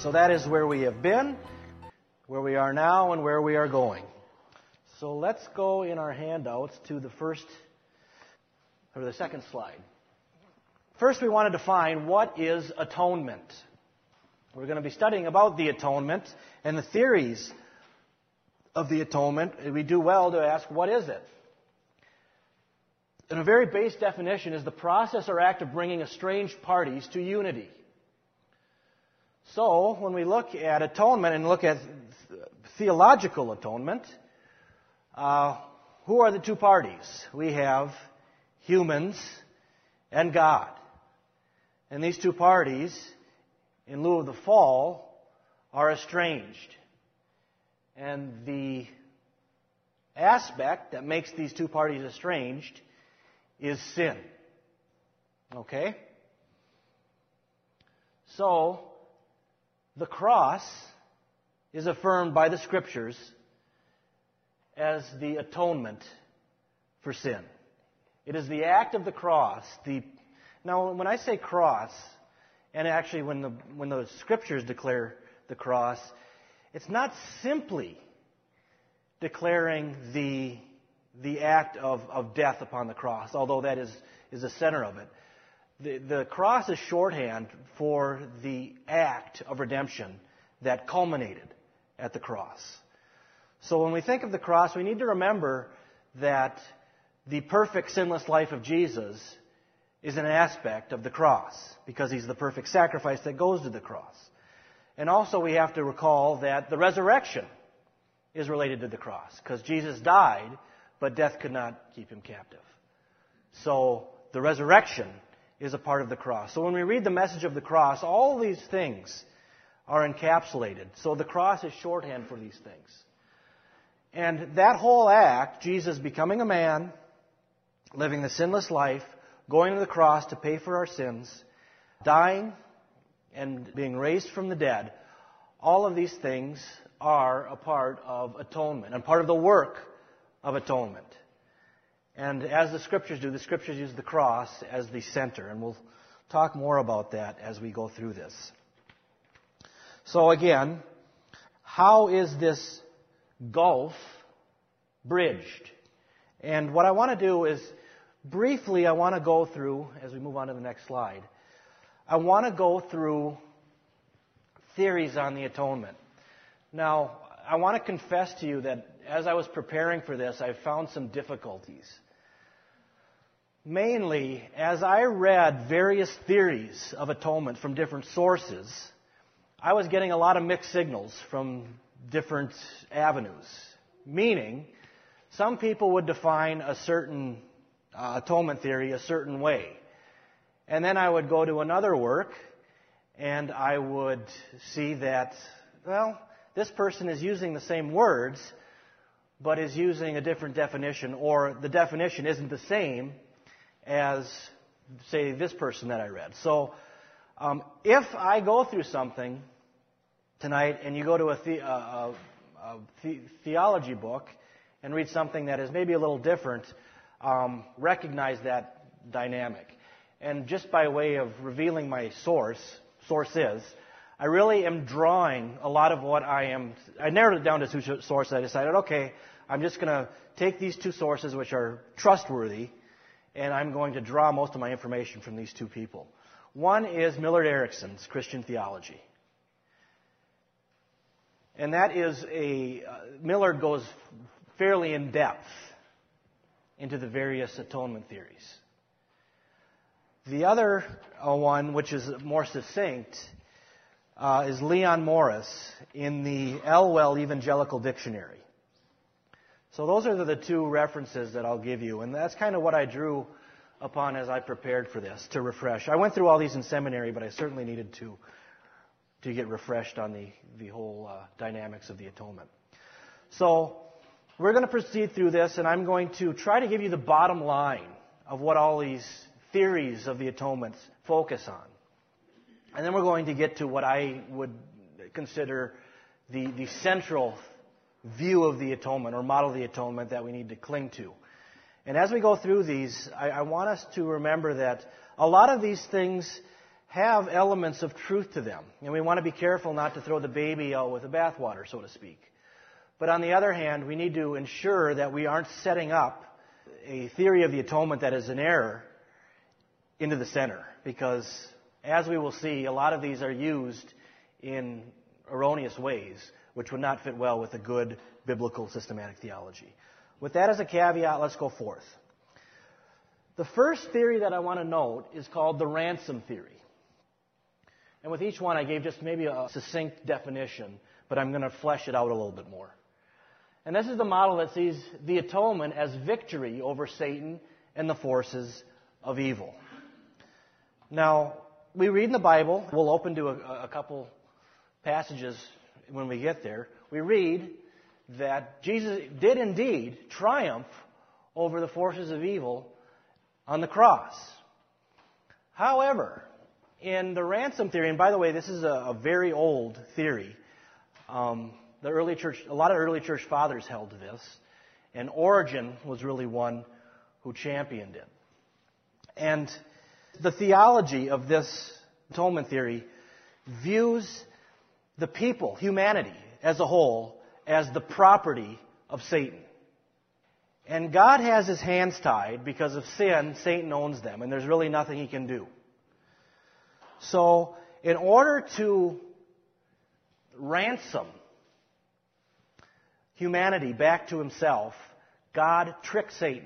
So that is where we have been, where we are now, and where we are going. So let's go in our handouts to the second slide. First, we want to define what is atonement. We're going to be studying about the atonement and the theories of the atonement. We do well to ask, what is it? And a very base definition is the process or act of bringing estranged parties to unity. So, when we look at atonement and look at theological atonement, who are the two parties? We have humans and God. And these two parties, in lieu of the fall, are estranged. And the aspect that makes these two parties estranged is sin. Okay? So, the cross is affirmed by the Scriptures as the atonement for sin. It is the act of the cross. Now, when I say cross, and actually when the Scriptures declare the cross, it's not simply declaring the act of death upon the cross, although that is the center of it. The cross is shorthand for the act of redemption that culminated at the cross. So when we think of the cross, we need to remember that the perfect sinless life of Jesus is an aspect of the cross, because He's the perfect sacrifice that goes to the cross. And also we have to recall that the resurrection is related to the cross, because Jesus died, but death could not keep Him captive. So the resurrection is a part of the cross. So when we read the message of the cross, all these things are encapsulated. So the cross is shorthand for these things. And that whole act, Jesus becoming a man, living the sinless life, going to the cross to pay for our sins, dying and being raised from the dead, all of these things are a part of atonement and part of the work of atonement. And as the Scriptures do, the Scriptures use the cross as the center. And we'll talk more about that as we go through this. So again, how is this gulf bridged? And what I want to do is, briefly, I want to go through, as we move on to the next slide, I want to go through theories on the atonement. Now, I want to confess to you that as I was preparing for this, I found some difficulties. Mainly, as I read various theories of atonement from different sources, I was getting a lot of mixed signals from different avenues. Meaning, some people would define a certain atonement theory a certain way. And then I would go to another work, and I would see that, well, this person is using the same words, but is using a different definition, or the definition isn't the same as, say, this person that I read. So, if I go through something tonight, and you go to a theology book and read something that is maybe a little different, recognize that dynamic. And just by way of revealing my sources, I really am drawing a lot of what I narrowed it down to two sources. I decided, okay, I'm just going to take these two sources which are trustworthy, and I'm going to draw most of my information from these two people. One is Millard Erickson's Christian Theology. And that is Millard goes fairly in depth into the various atonement theories. The other one, which is more succinct, is Leon Morris in the Elwell Evangelical Dictionary. So those are the two references that I'll give you, and that's kind of what I drew upon as I prepared for this, to refresh. I went through all these in seminary, but I certainly needed to get refreshed on the whole dynamics of the atonement. So we're going to proceed through this, and I'm going to try to give you the bottom line of what all these theories of the atonement focus on. And then we're going to get to what I would consider the central view of the atonement, or model of the atonement, that we need to cling to. And as we go through these, I want us to remember that a lot of these things have elements of truth to them. And we want to be careful not to throw the baby out with the bathwater, so to speak. But on the other hand, we need to ensure that we aren't setting up a theory of the atonement that is an error into the center. Because, as we will see, a lot of these are used in erroneous ways, which would not fit well with a good biblical systematic theology. With that as a caveat, let's go forth. The first theory that I want to note is called the ransom theory. And with each one, I gave just maybe a succinct definition, but I'm going to flesh it out a little bit more. And this is the model that sees the atonement as victory over Satan and the forces of evil. Now, we read in the Bible, we'll open to a couple passages when we get there. We read that Jesus did indeed triumph over the forces of evil on the cross. However, in the ransom theory, and by the way, this is a very old theory. The early church, a lot of early church fathers held to this, and Origen was really one who championed it. And the theology of this atonement theory views the people, humanity as a whole, as the property of Satan. And God has his hands tied because of sin. Satan owns them, and there's really nothing he can do. So, in order to ransom humanity back to himself, God tricked Satan.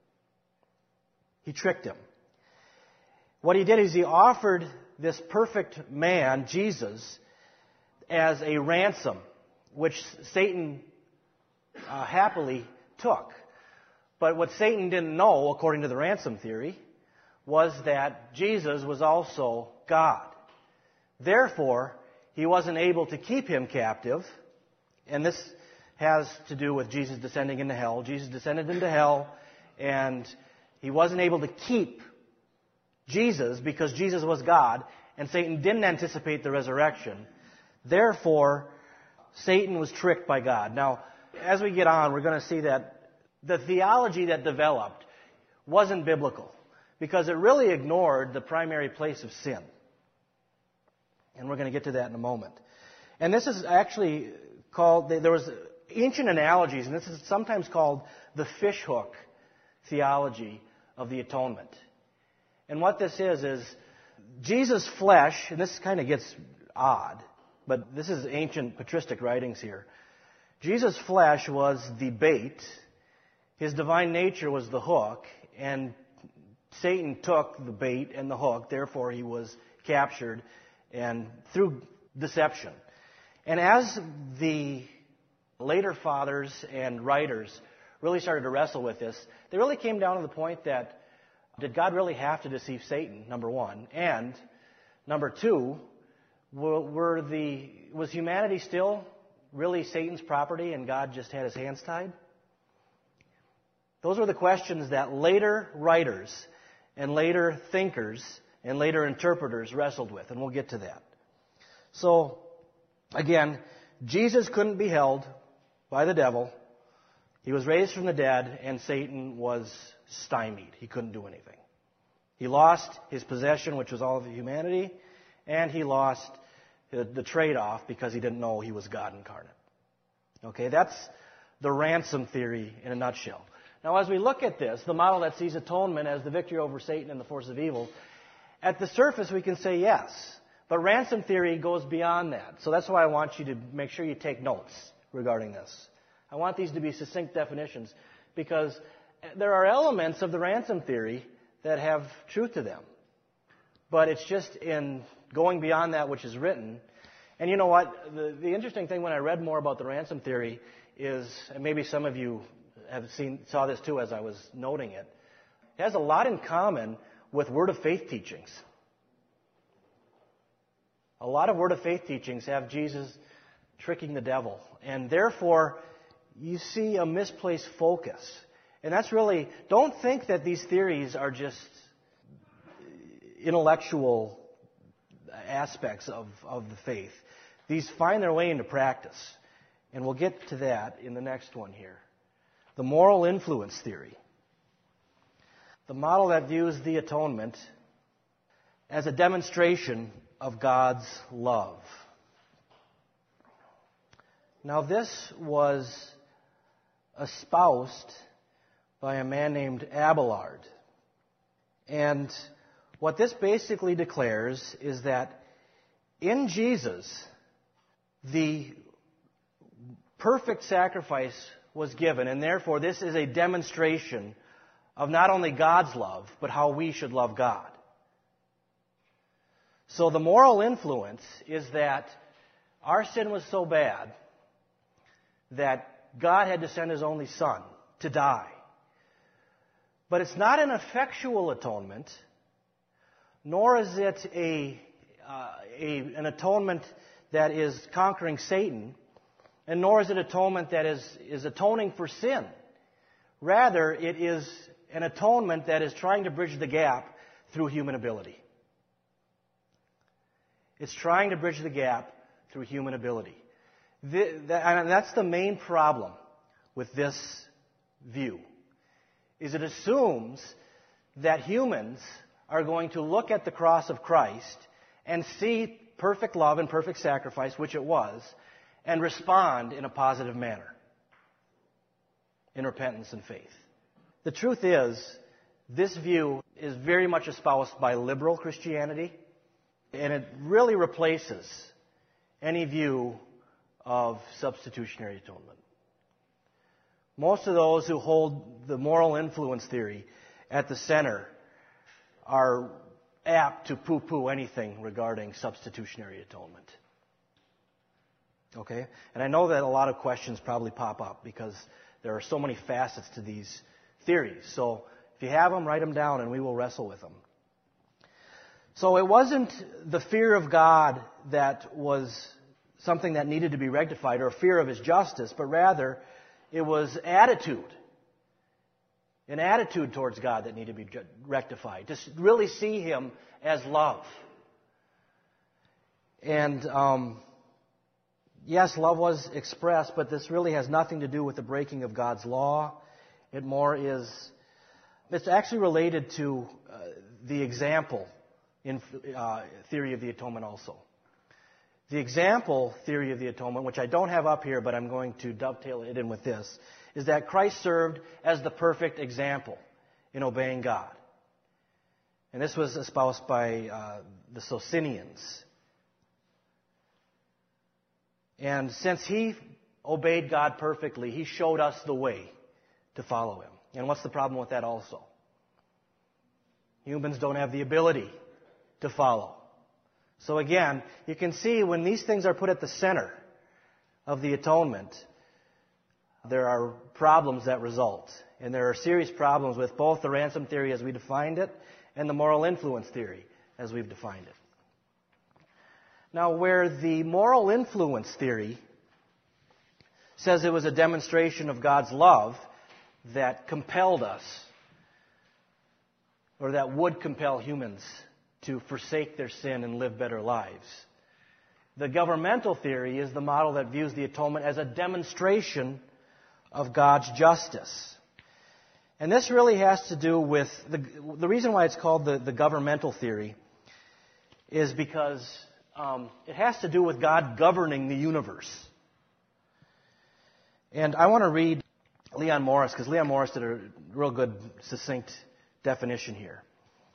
He tricked him. What he did is he offered this perfect man, Jesus, as a ransom, which Satan happily took. But what Satan didn't know, according to the ransom theory, was that Jesus was also God. Therefore, he wasn't able to keep him captive, and this has to do with Jesus descending into hell. Jesus descended into hell, and he wasn't able to keep Jesus because Jesus was God, and Satan didn't anticipate the resurrection. Therefore, Satan was tricked by God. Now, as we get on, we're going to see that the theology that developed wasn't biblical because it really ignored the primary place of sin. And we're going to get to that in a moment. And this is actually called, there was ancient analogies, and this is sometimes called the fishhook theology of the atonement. And what this is Jesus' flesh, and this kind of gets odd, but this is ancient patristic writings here. Jesus' flesh was the bait, his divine nature was the hook, and Satan took the bait and the hook, therefore he was captured and through deception. And as the later fathers and writers really started to wrestle with this, they really came down to the point that did God really have to deceive Satan, number one? And number two, was humanity still really Satan's property and God just had his hands tied? Those were the questions that later writers and later thinkers and later interpreters wrestled with, and we'll get to that. So, again, Jesus couldn't be held by the devil. He was raised from the dead, and Satan was stymied. He couldn't do anything. He lost his possession, which was all of humanity, and he lost the trade-off because he didn't know he was God incarnate. Okay, that's the ransom theory in a nutshell. Now, as we look at this, the model that sees atonement as the victory over Satan and the force of evil, at the surface we can say yes. But ransom theory goes beyond that. So that's why I want you to make sure you take notes regarding this. I want these to be succinct definitions because there are elements of the ransom theory that have truth to them. But it's just in going beyond that which is written. And you know what? The interesting thing when I read more about the ransom theory is, and maybe some of you saw this too as I was noting it, it has a lot in common with Word of Faith teachings. A lot of Word of Faith teachings have Jesus tricking the devil. And therefore, you see a misplaced focus. And that's really, don't think that these theories are just intellectual aspects of the faith. These find their way into practice. And we'll get to that in the next one here. The moral influence theory. The model that views the atonement as a demonstration of God's love. Now, this was espoused by a man named Abelard. And what this basically declares is that in Jesus, the perfect sacrifice was given, and therefore this is a demonstration of not only God's love, but how we should love God. So the moral influence is that our sin was so bad that God had to send His only Son to die. But it's not an effectual atonement, nor is it an atonement that is conquering Satan, and nor is it atonement that is atoning for sin. Rather, it is an atonement that is trying to bridge the gap through human ability. It's trying to bridge the gap through human ability. And that's the main problem with this view, is it assumes that humans are going to look at the cross of Christ and see perfect love and perfect sacrifice, which it was, and respond in a positive manner, in repentance and faith. The truth is, this view is very much espoused by liberal Christianity, and it really replaces any view of substitutionary atonement. Most of those who hold the moral influence theory at the center are apt to poo-poo anything regarding substitutionary atonement. Okay? And I know that a lot of questions probably pop up because there are so many facets to these theories. So if you have them, write them down and we will wrestle with them. So it wasn't the fear of God that was something that needed to be rectified, or a fear of His justice, but rather it was attitude. An attitude towards God that needed to be rectified. To really see Him as love. And yes, love was expressed, but this really has nothing to do with the breaking of God's law. It's actually related to the example in theory of the atonement also. The example theory of the atonement, which I don't have up here, but I'm going to dovetail it in with this, is that Christ served as the perfect example in obeying God. And this was espoused by the Socinians. And since He obeyed God perfectly, He showed us the way to follow Him. And what's the problem with that also? Humans don't have the ability to follow. So again, you can see when these things are put at the center of the atonement, there are problems that result. And there are serious problems with both the ransom theory as we defined it and the moral influence theory as we've defined it. Now, where the moral influence theory says it was a demonstration of God's love that compelled us, or that would compel humans to forsake their sin and live better lives. The governmental theory is the model that views the atonement as a demonstration of God's justice. And this really has to do with, the reason why it's called the governmental theory is because it has to do with God governing the universe. And I want to read Leon Morris, because Leon Morris did a real good, succinct definition here.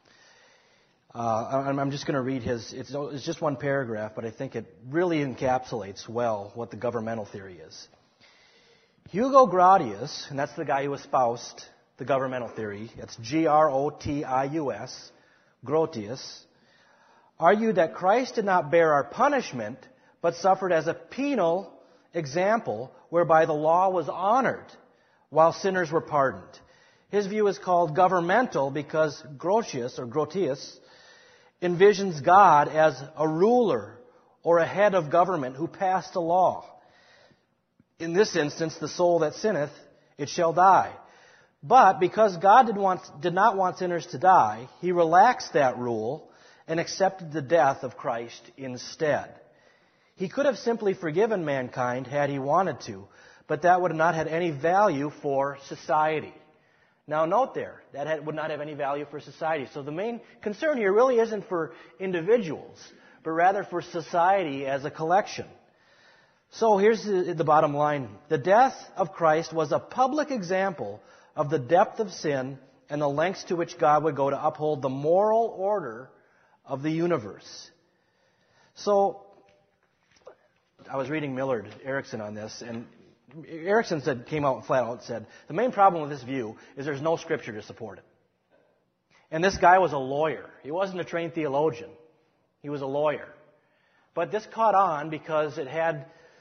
I'm just going to read his, it's just one paragraph, but I think it really encapsulates well what the governmental theory is. Hugo Grotius, and that's the guy who espoused the governmental theory, it's Grotius, Grotius, argued that Christ did not bear our punishment, but suffered as a penal example whereby the law was honored while sinners were pardoned. His view is called governmental because Grotius envisions God as a ruler or a head of government who passed a law. In this instance, the soul that sinneth, it shall die. But because God did not want sinners to die, He relaxed that rule and accepted the death of Christ instead. He could have simply forgiven mankind had He wanted to, but that would have not had any value for society. Now note there, that would not have any value for society. So the main concern here really isn't for individuals, but rather for society as a collection. So here's the bottom line. The death of Christ was a public example of the depth of sin and the lengths to which God would go to uphold the moral order of the universe. So, I was reading Millard Erickson on this, and Erickson came out flat out and said, the main problem with this view is there's no scripture to support it. And this guy was a lawyer. He wasn't a trained theologian. He was a lawyer. But this caught on because it had,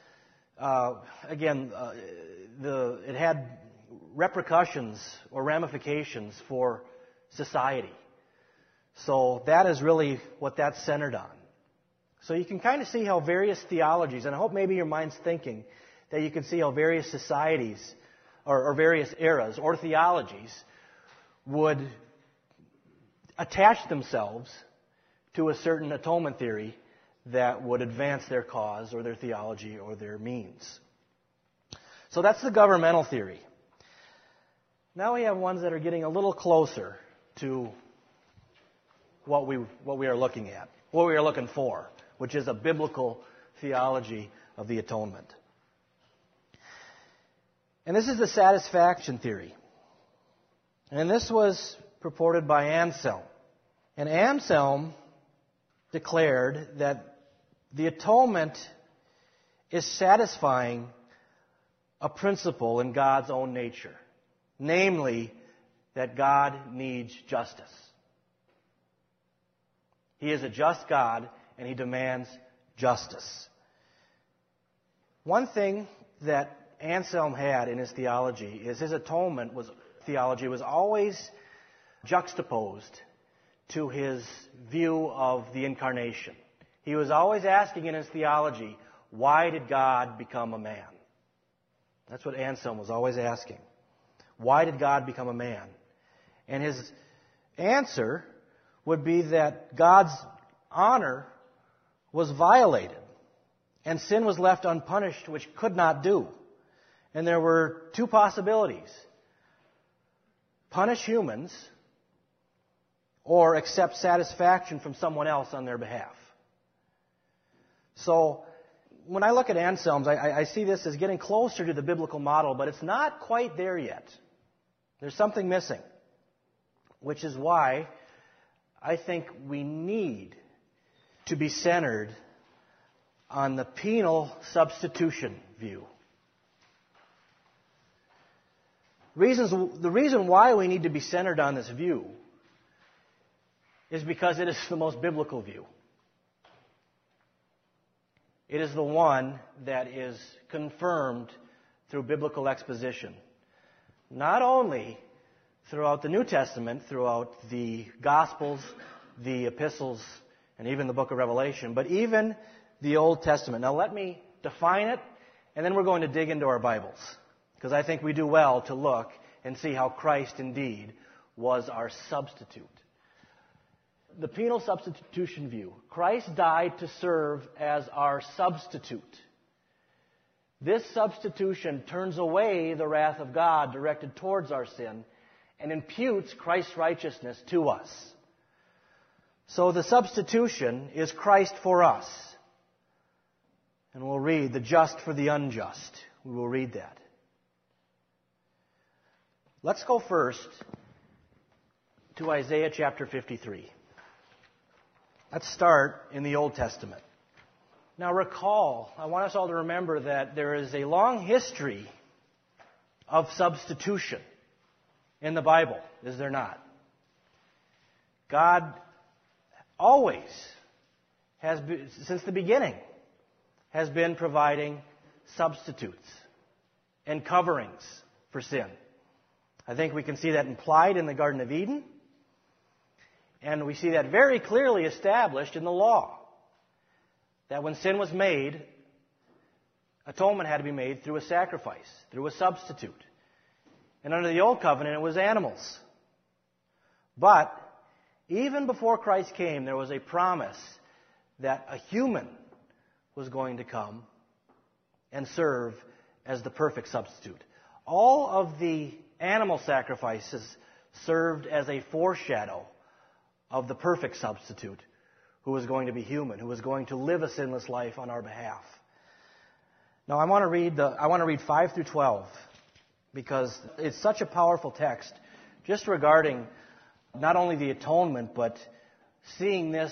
it had repercussions or ramifications for society. So that is really what that's centered on. So you can kind of see how various theologies, and I hope maybe your mind's thinking that you can see how various societies or various eras or theologies would attach themselves to a certain atonement theory that would advance their cause or their theology or their means. So that's the governmental theory. Now we have ones that are getting a little closer to what we are looking at, what we are looking for, which is a biblical theology of the atonement. And this is the satisfaction theory. And this was purported by Anselm. And Anselm declared that the atonement is satisfying a principle in God's own nature, namely that God needs justice. He is a just God, and He demands justice. One thing that Anselm had in his theology is his atonement theology was always juxtaposed to his view of the incarnation. He was always asking in his theology, why did God become a man? That's what Anselm was always asking. Why did God become a man? And his answer would be that God's honor was violated and sin was left unpunished, which could not do. And there were two possibilities. Punish humans or accept satisfaction from someone else on their behalf. So, when I look at Anselm's, I see this as getting closer to the biblical model, but it's not quite there yet. There's something missing, which is why I think we need to be centered on the penal substitution view. The reason why we need to be centered on this view is because it is the most biblical view. It is the one that is confirmed through biblical exposition. Not only throughout the New Testament, throughout the Gospels, the epistles, and even the book of Revelation, but even the Old Testament. Now let me define it, and then we're going to dig into our Bibles, because I think we do well to look and see how Christ indeed was our substitute. The penal substitution view. Christ died to serve as our substitute. This substitution turns away the wrath of God directed towards our sin and imputes Christ's righteousness to us. So the substitution is Christ for us. And we'll read the just for the unjust. We will read that. Let's go first to Isaiah chapter 53. Let's start in the Old Testament. Now recall, I want us all to remember that there is a long history of substitution in the Bible, is there not? God always has been, since the beginning, has been providing substitutes and coverings for sin. I think we can see that implied in the Garden of Eden. And we see that very clearly established in the law. That when sin was made, atonement had to be made through a sacrifice, through a substitute. And under the Old Covenant, it was animals. But even before Christ came, there was a promise that a human was going to come and serve as the perfect substitute. All of the animal sacrifices served as a foreshadow of the perfect substitute who was going to be human, who was going to live a sinless life on our behalf. Now I want to read 5 through 12 because it's such a powerful text just regarding not only the atonement but seeing this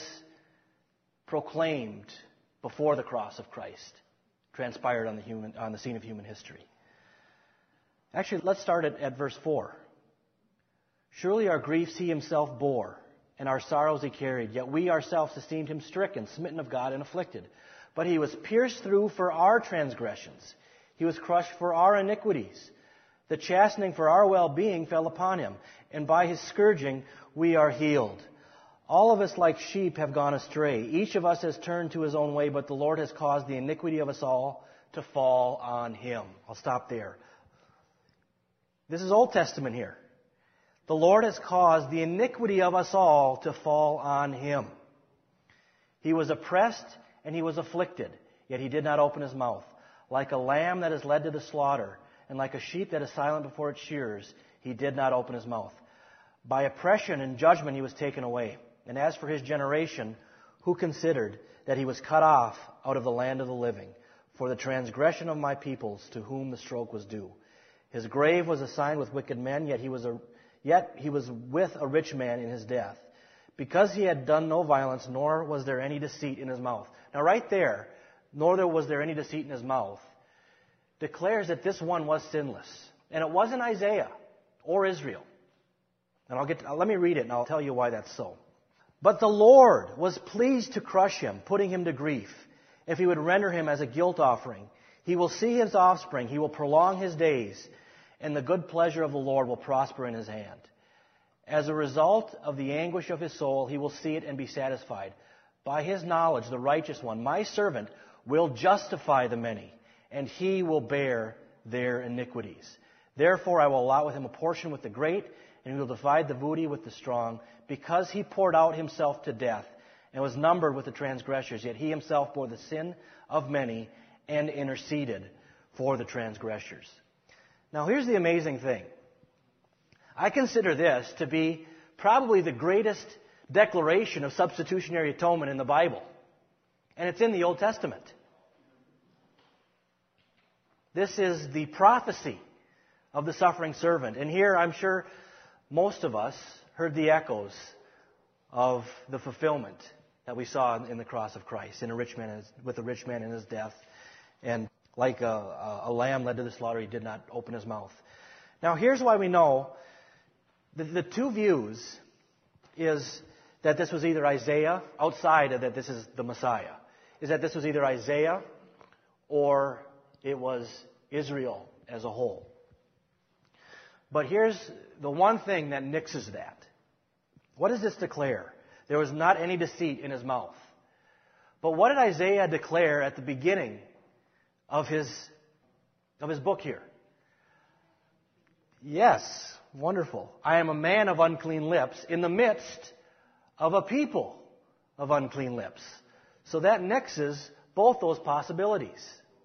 proclaimed before the cross of Christ transpired on the scene of human history. Actually, let's start at verse 4. Surely our griefs he himself bore, and our sorrows he carried, yet we ourselves esteemed him stricken, smitten of God, and afflicted. But he was pierced through for our transgressions. He was crushed for our iniquities. The chastening for our well-being fell upon him, and by his scourging we are healed. All of us like sheep have gone astray. Each of us has turned to his own way, but the Lord has caused the iniquity of us all to fall on him. I'll stop there. This is Old Testament here. The Lord has caused the iniquity of us all to fall on him. He was oppressed and he was afflicted, yet he did not open his mouth. Like a lamb that is led to the slaughter, and like a sheep that is silent before its shearers, he did not open his mouth. By oppression and judgment he was taken away. And as for his generation, who considered that he was cut off out of the land of the living, for the transgression of my peoples, to whom the stroke was due. His grave was assigned with wicked men, yet he was with a rich man in his death, because he had done no violence, nor was there any deceit in his mouth. Now right there, nor was there any deceit in his mouth, declares that this one was sinless. And it wasn't Isaiah or Israel. And let me read it and I'll tell you why that's so. But the Lord was pleased to crush him, putting him to grief, if he would render him as a guilt offering. He will see his offspring, he will prolong his days, and the good pleasure of the Lord will prosper in his hand. As a result of the anguish of his soul, he will see it and be satisfied. By his knowledge, the righteous one, my servant, will justify the many, and he will bear their iniquities. Therefore I will allot with him a portion with the great, and he will divide the booty with the strong, because he poured out himself to death, and was numbered with the transgressors. Yet he himself bore the sin of many, and interceded for the transgressors. Now here's the amazing thing. I consider this to be probably the greatest declaration of substitutionary atonement in the Bible. And it's in the Old Testament. This is the prophecy of the suffering servant. And here I'm sure most of us heard the echoes of the fulfillment that we saw in the cross of Christ, with the rich man in his death. And like a lamb led to the slaughter, he did not open his mouth. Now here's why we know the two views is that this was either Isaiah, outside of that this is the Messiah, is that this was either Isaiah or it was Israel as a whole. But here's the one thing that nixes that. What does this declare? There was not any deceit in his mouth. But what did Isaiah declare at the beginning of his book here? Yes, wonderful. I am a man of unclean lips in the midst of a people of unclean lips. So that nixes both those possibilities.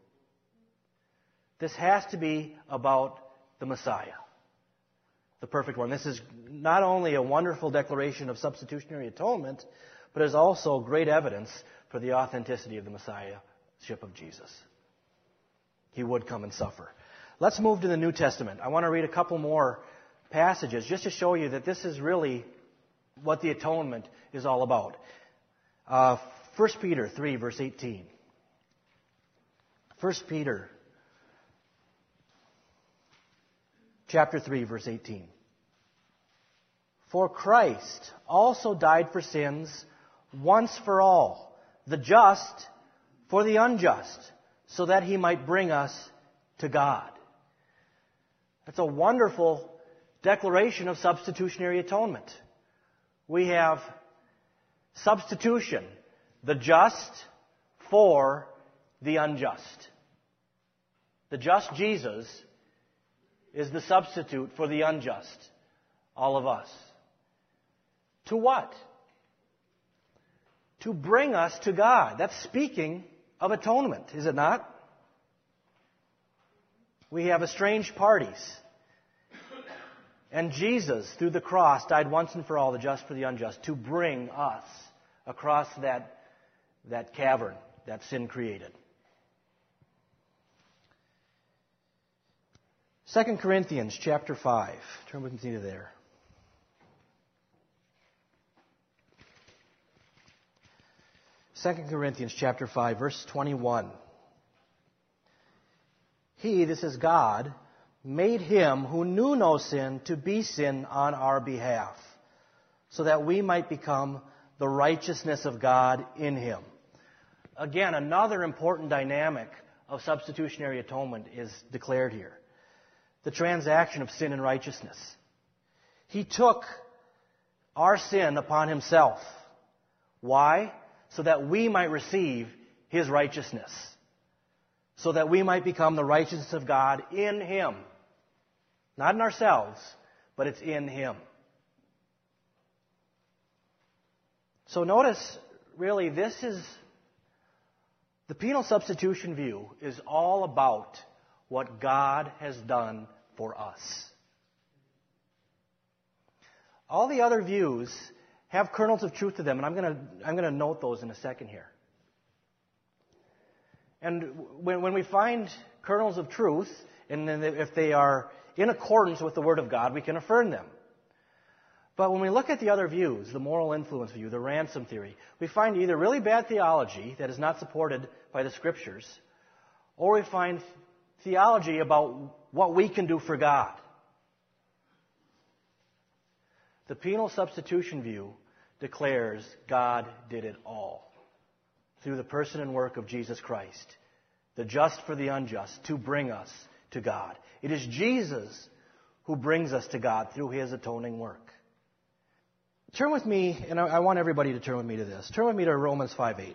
This has to be about the Messiah, the perfect one. This is not only a wonderful declaration of substitutionary atonement, but is also great evidence for the authenticity of the Messiahship of Jesus. He would come and suffer. Let's move to the New Testament. I want to read a couple more passages just to show you that this is really what the atonement is all about. 1 Peter 3, verse 18. 1 Peter chapter 3, verse 18. For Christ also died for sins once for all, the just for the unjust, so that he might bring us to God. That's a wonderful declaration of substitutionary atonement. We have substitution, the just for the unjust. The just Jesus is the substitute for the unjust, all of us. To what? To bring us to God. That's speaking of atonement, is it not? We have estranged parties. And Jesus, through the cross, died once and for all, the just for the unjust, to bring us across that cavern that sin created. 2 Corinthians chapter 5. Turn with me to there. 2 Corinthians chapter 5, verse 21. He, this is God, made him who knew no sin to be sin on our behalf, so that we might become the righteousness of God in him. Again, another important dynamic of substitutionary atonement is declared here. The transaction of sin and righteousness. He took our sin upon himself. Why? So that we might receive his righteousness. So that we might become the righteousness of God in him. Not in ourselves, but it's in him. So notice, really, the penal substitution view is all about what God has done for us. All the other views have kernels of truth to them, and I'm going to note those in a second here. And when we find kernels of truth, and then if they are in accordance with the Word of God, we can affirm them. But when we look at the other views, the moral influence view, the ransom theory, we find either really bad theology that is not supported by the Scriptures, or we find theology about what we can do for God. The penal substitution view declares God did it all through the person and work of Jesus Christ, the just for the unjust, to bring us to God. It is Jesus who brings us to God through his atoning work. Turn with me, and I want everybody to turn with me to this. Turn with me to Romans 5:8.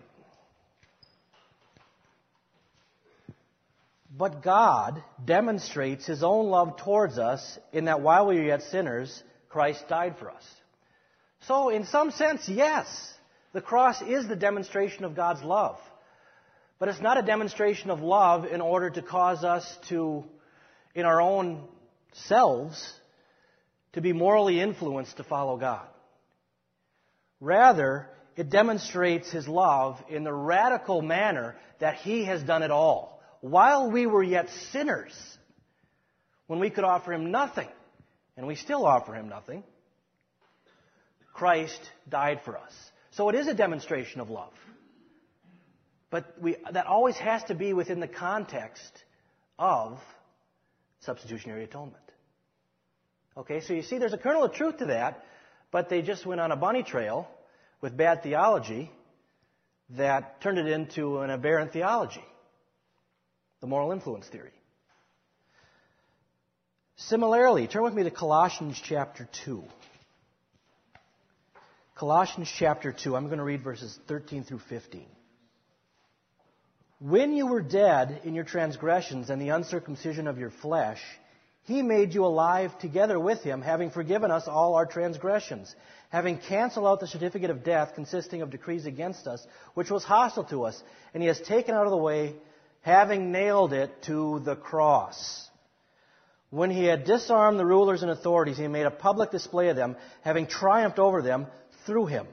But God demonstrates his own love towards us in that while we were yet sinners, Christ died for us. So, in some sense, yes, the cross is the demonstration of God's love. But it's not a demonstration of love in order to cause us to, in our own selves, to be morally influenced to follow God. Rather, it demonstrates his love in the radical manner that he has done it all. While we were yet sinners, when we could offer him nothing, and we still offer him nothing, Christ died for us. So it is a demonstration of love. But that always has to be within the context of substitutionary atonement. Okay, so you see there's a kernel of truth to that, but they just went on a bunny trail with bad theology that turned it into an aberrant theology, the moral influence theory. Similarly, turn with me to Colossians chapter 2. Colossians chapter 2, I'm going to read verses 13 through 15. When you were dead in your transgressions and the uncircumcision of your flesh, he made you alive together with him, having forgiven us all our transgressions, having canceled out the certificate of death consisting of decrees against us, which was hostile to us, and he has taken out of the way, having nailed it to the cross. When he had disarmed the rulers and authorities, he made a public display of them, having triumphed over them through him.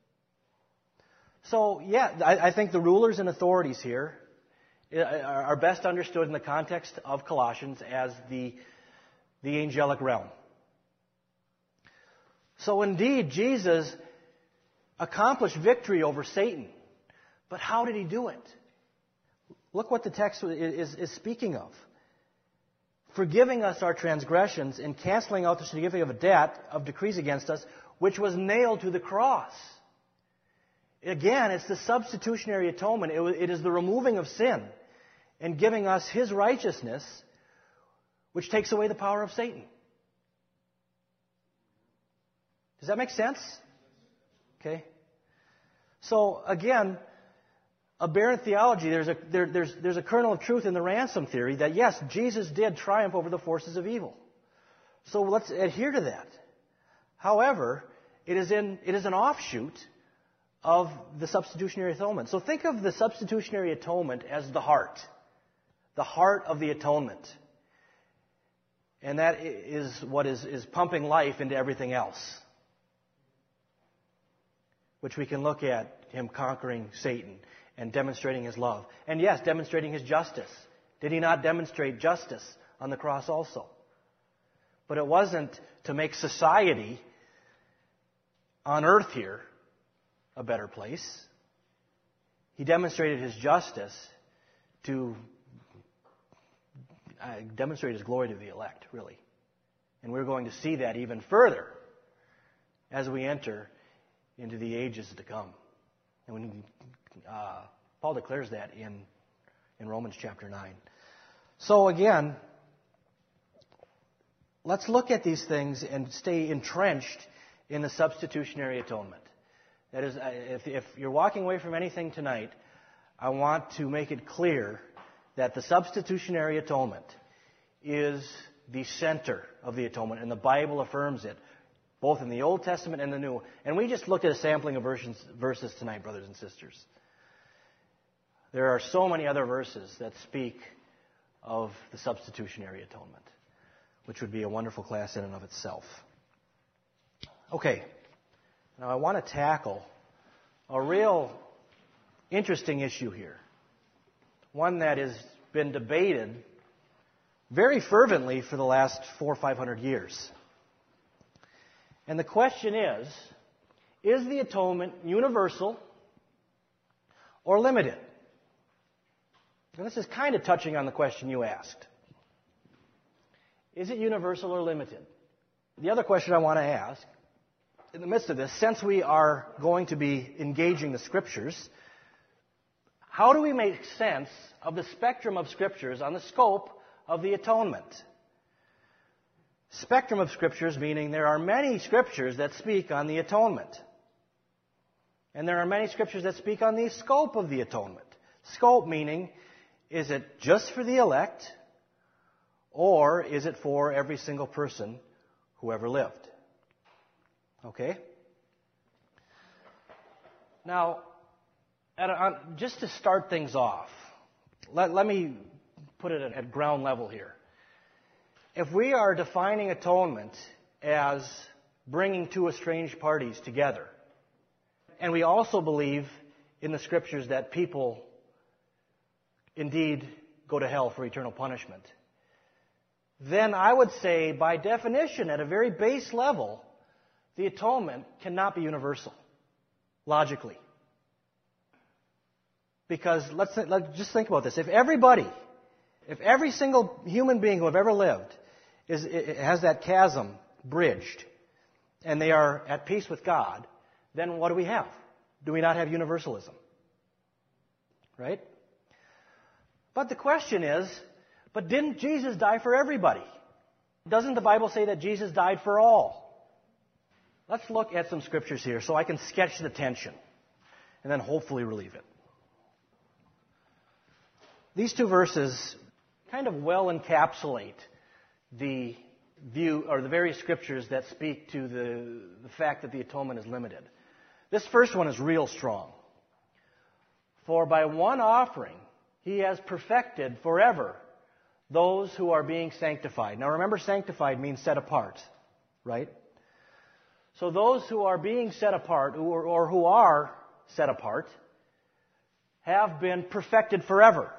So, I think the rulers and authorities here are best understood in the context of Colossians as the angelic realm. So indeed, Jesus accomplished victory over Satan. But how did he do it? Look what the text is speaking of. Forgiving us our transgressions and canceling out the certificate of debt of decrees against us, which was nailed to the cross. Again, it's the substitutionary atonement. It is the removing of sin and giving us his righteousness, which takes away the power of Satan. Does that make sense? Okay. So again, aberrant theology. There's a kernel of truth in the ransom theory that yes, Jesus did triumph over the forces of evil. So let's adhere to that. However, it is an offshoot of the substitutionary atonement. So think of the substitutionary atonement as the heart of the atonement. And that is what is pumping life into everything else. Which we can look at him conquering Satan and demonstrating his love. And yes, demonstrating his justice. Did he not demonstrate justice on the cross also? But it wasn't to make society on earth here a better place. He demonstrated his justice to demonstrate his glory to the elect, really. And we're going to see that even further as we enter into the ages to come. And when Paul declares that in Romans chapter 9. So again, let's look at these things and stay entrenched in the substitutionary atonement. That is, if you're walking away from anything tonight, I want to make it clear that the substitutionary atonement is the center of the atonement, and the Bible affirms it, both in the Old Testament and the New. And we just looked at a sampling of verses tonight, brothers and sisters. There are so many other verses that speak of the substitutionary atonement, which would be a wonderful class in and of itself. Okay, now I want to tackle a real interesting issue here. One that has been debated very fervently for the last 400 or 500 years. And the question is the atonement universal or limited? And this is kind of touching on the question you asked. Is it universal or limited? The other question I want to ask, in the midst of this, since we are going to be engaging the Scriptures, how do we make sense of the spectrum of Scriptures on the scope of the atonement? Spectrum of Scriptures meaning there are many Scriptures that speak on the atonement. And there are many Scriptures that speak on the scope of the atonement. Scope meaning, is it just for the elect, or is it for every single person who ever lived? Okay? Now, just to start things off, let me put it at ground level here. If we are defining atonement as bringing two estranged parties together, and we also believe in the Scriptures that people indeed go to hell for eternal punishment, then I would say, by definition, at a very base level, the atonement cannot be universal, logically. Because let's just think about this. If every single human being who have ever lived has that chasm bridged, and they are at peace with God, then what do we have? Do we not have universalism? Right? But the question is, but didn't Jesus die for everybody? Doesn't the Bible say that Jesus died for all? Let's look at some Scriptures here so I can sketch the tension and then hopefully relieve it. These two verses kind of well encapsulate the view, or the various Scriptures that speak to the fact that the atonement is limited. This first one is real strong. For by one offering he has perfected forever those who are being sanctified. Now remember, sanctified means set apart, right? So those who are being set apart, or who are set apart, have been perfected forever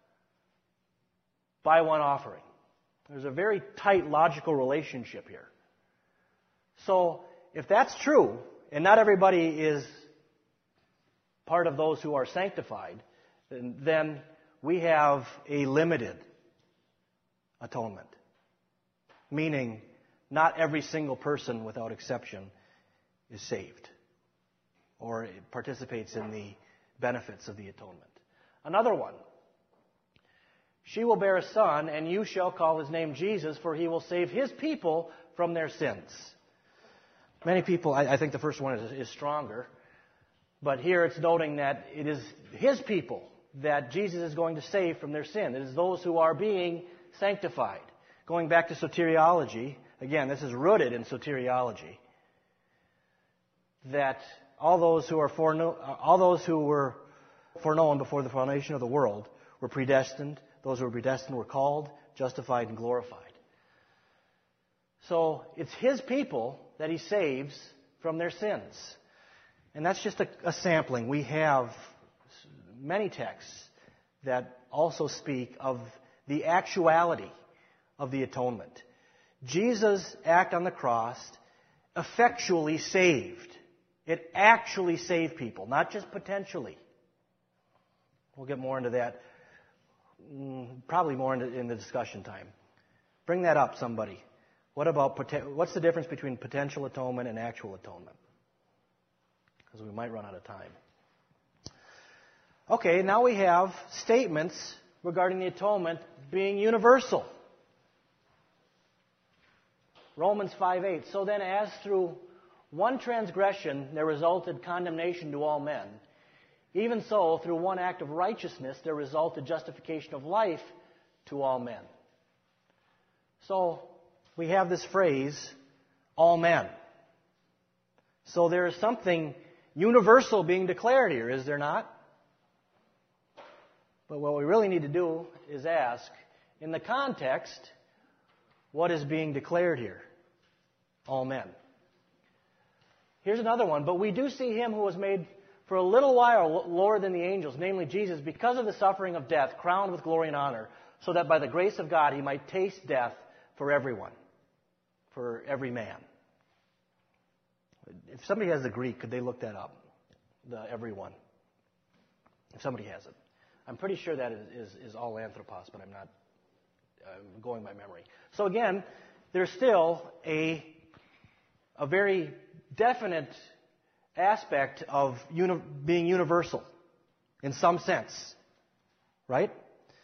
by one offering. There's a very tight logical relationship here. So if that's true, and not everybody is part of those who are sanctified, then we have a limited atonement. Meaning, not every single person without exception is saved or participates in the benefits of the atonement. Another one. She will bear a son, and you shall call his name Jesus, for he will save his people from their sins. Many people, I think the first one is stronger, but here it's noting that it is his people that Jesus is going to save from their sin. It is those who are being sanctified. Going back to soteriology, again, this is rooted in soteriology, that all those who were foreknown before the foundation of the world were predestined. Those who were predestined were called, justified, and glorified. So it's His people that He saves from their sins. And that's just a sampling. We have many texts that also speak of the actuality of the atonement. Jesus' act on the cross effectually saved. It actually saved people, not just potentially. We'll get more into that, probably more in the discussion time. Bring that up, somebody. What's the difference between potential atonement and actual atonement? Because we might run out of time. Okay, now we have statements regarding the atonement being universal. Romans 5:8. So then, as through one transgression there resulted condemnation to all men, even so, through one act of righteousness there resulted justification of life to all men. So, we have this phrase, all men. So there is something universal being declared here, is there not? But what we really need to do is ask, in the context, what is being declared here? All men. Here's another one. But we do see Him who was made for a little while lower than the angels, namely Jesus, because of the suffering of death, crowned with glory and honor, so that by the grace of God He might taste death for everyone, for every man. If somebody has the Greek, could they look that up? The everyone. If somebody has it. I'm pretty sure that is all anthropos, but I'm not going by memory. So again, there's still a very definite aspect of being universal in some sense. Right?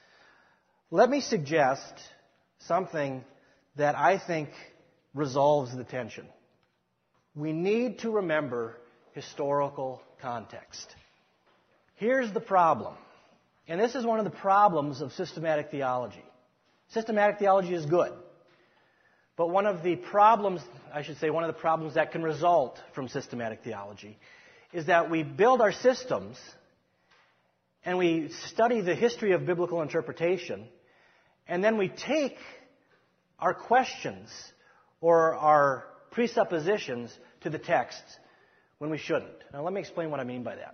Let me suggest something that I think resolves the tension. We need to remember historical context. Here's the problem. And this is one of the problems of systematic theology. Systematic theology is good. But one of the problems that can result from systematic theology is that we build our systems and we study the history of biblical interpretation, and then we take our questions or our presuppositions to the text when we shouldn't. Now let me explain what I mean by that.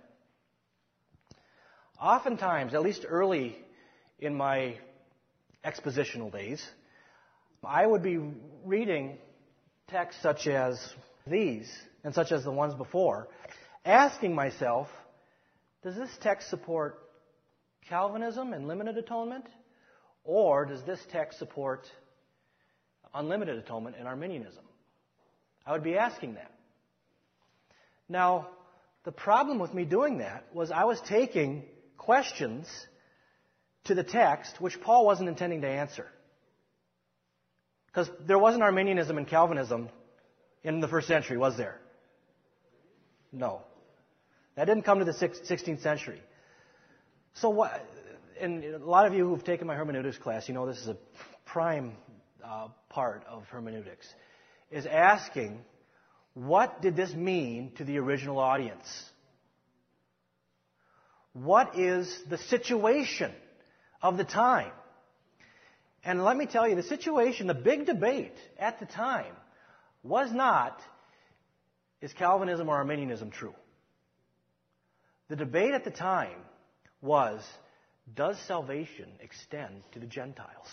Oftentimes, at least early in my expositional days, I would be reading texts such as these and such as the ones before, asking myself, does this text support Calvinism and limited atonement? Or does this text support unlimited atonement and Arminianism? I would be asking that. Now, the problem with me doing that was I was taking questions to the text which Paul wasn't intending to answer. Because there wasn't Arminianism and Calvinism in the first century, was there? No. That didn't come to the 16th century. So what? And a lot of you who've taken my hermeneutics class, you know this is a prime part of hermeneutics, is asking, what did this mean to the original audience? What is the situation of the time? And let me tell you, the situation, the big debate at the time was not, is Calvinism or Arminianism true? The debate at the time was, does salvation extend to the Gentiles?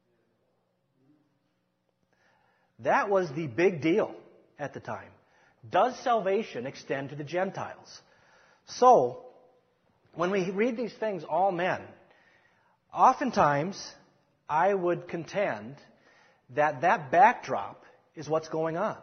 That was the big deal at the time. Does salvation extend to the Gentiles? So, when we read these things, all men, oftentimes I would contend that that backdrop is what's going on.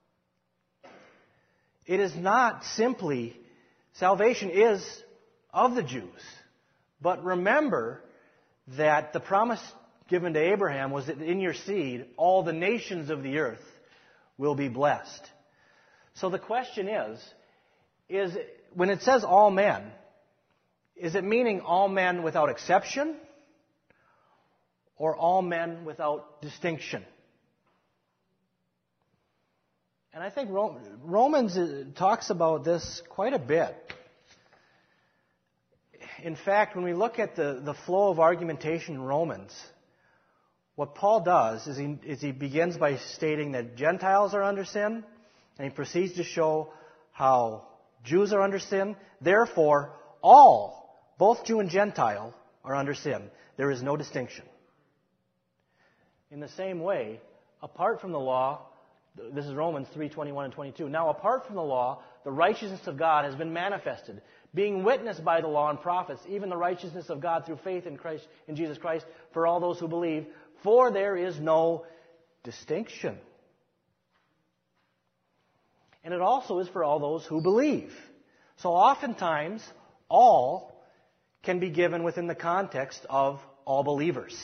It is not simply salvation is of the Jews. But remember that the promise given to Abraham was that in your seed all the nations of the earth will be blessed. So the question is when it says all men, is it meaning all men without exception or all men without distinction? And I think Romans talks about this quite a bit. In fact, when we look at the flow of argumentation in Romans, what Paul does is he begins by stating that Gentiles are under sin, and he proceeds to show how Jews are under sin. Therefore, all, both Jew and Gentile, are under sin. There is no distinction. In the same way, apart from the law, this is Romans 3:21 and 22. Now, apart from the law, the righteousness of God has been manifested, being witnessed by the law and prophets, even the righteousness of God through faith in Jesus Christ, for all those who believe. For there is no distinction. And it also is for all those who believe. So oftentimes, all can be given within the context of all believers.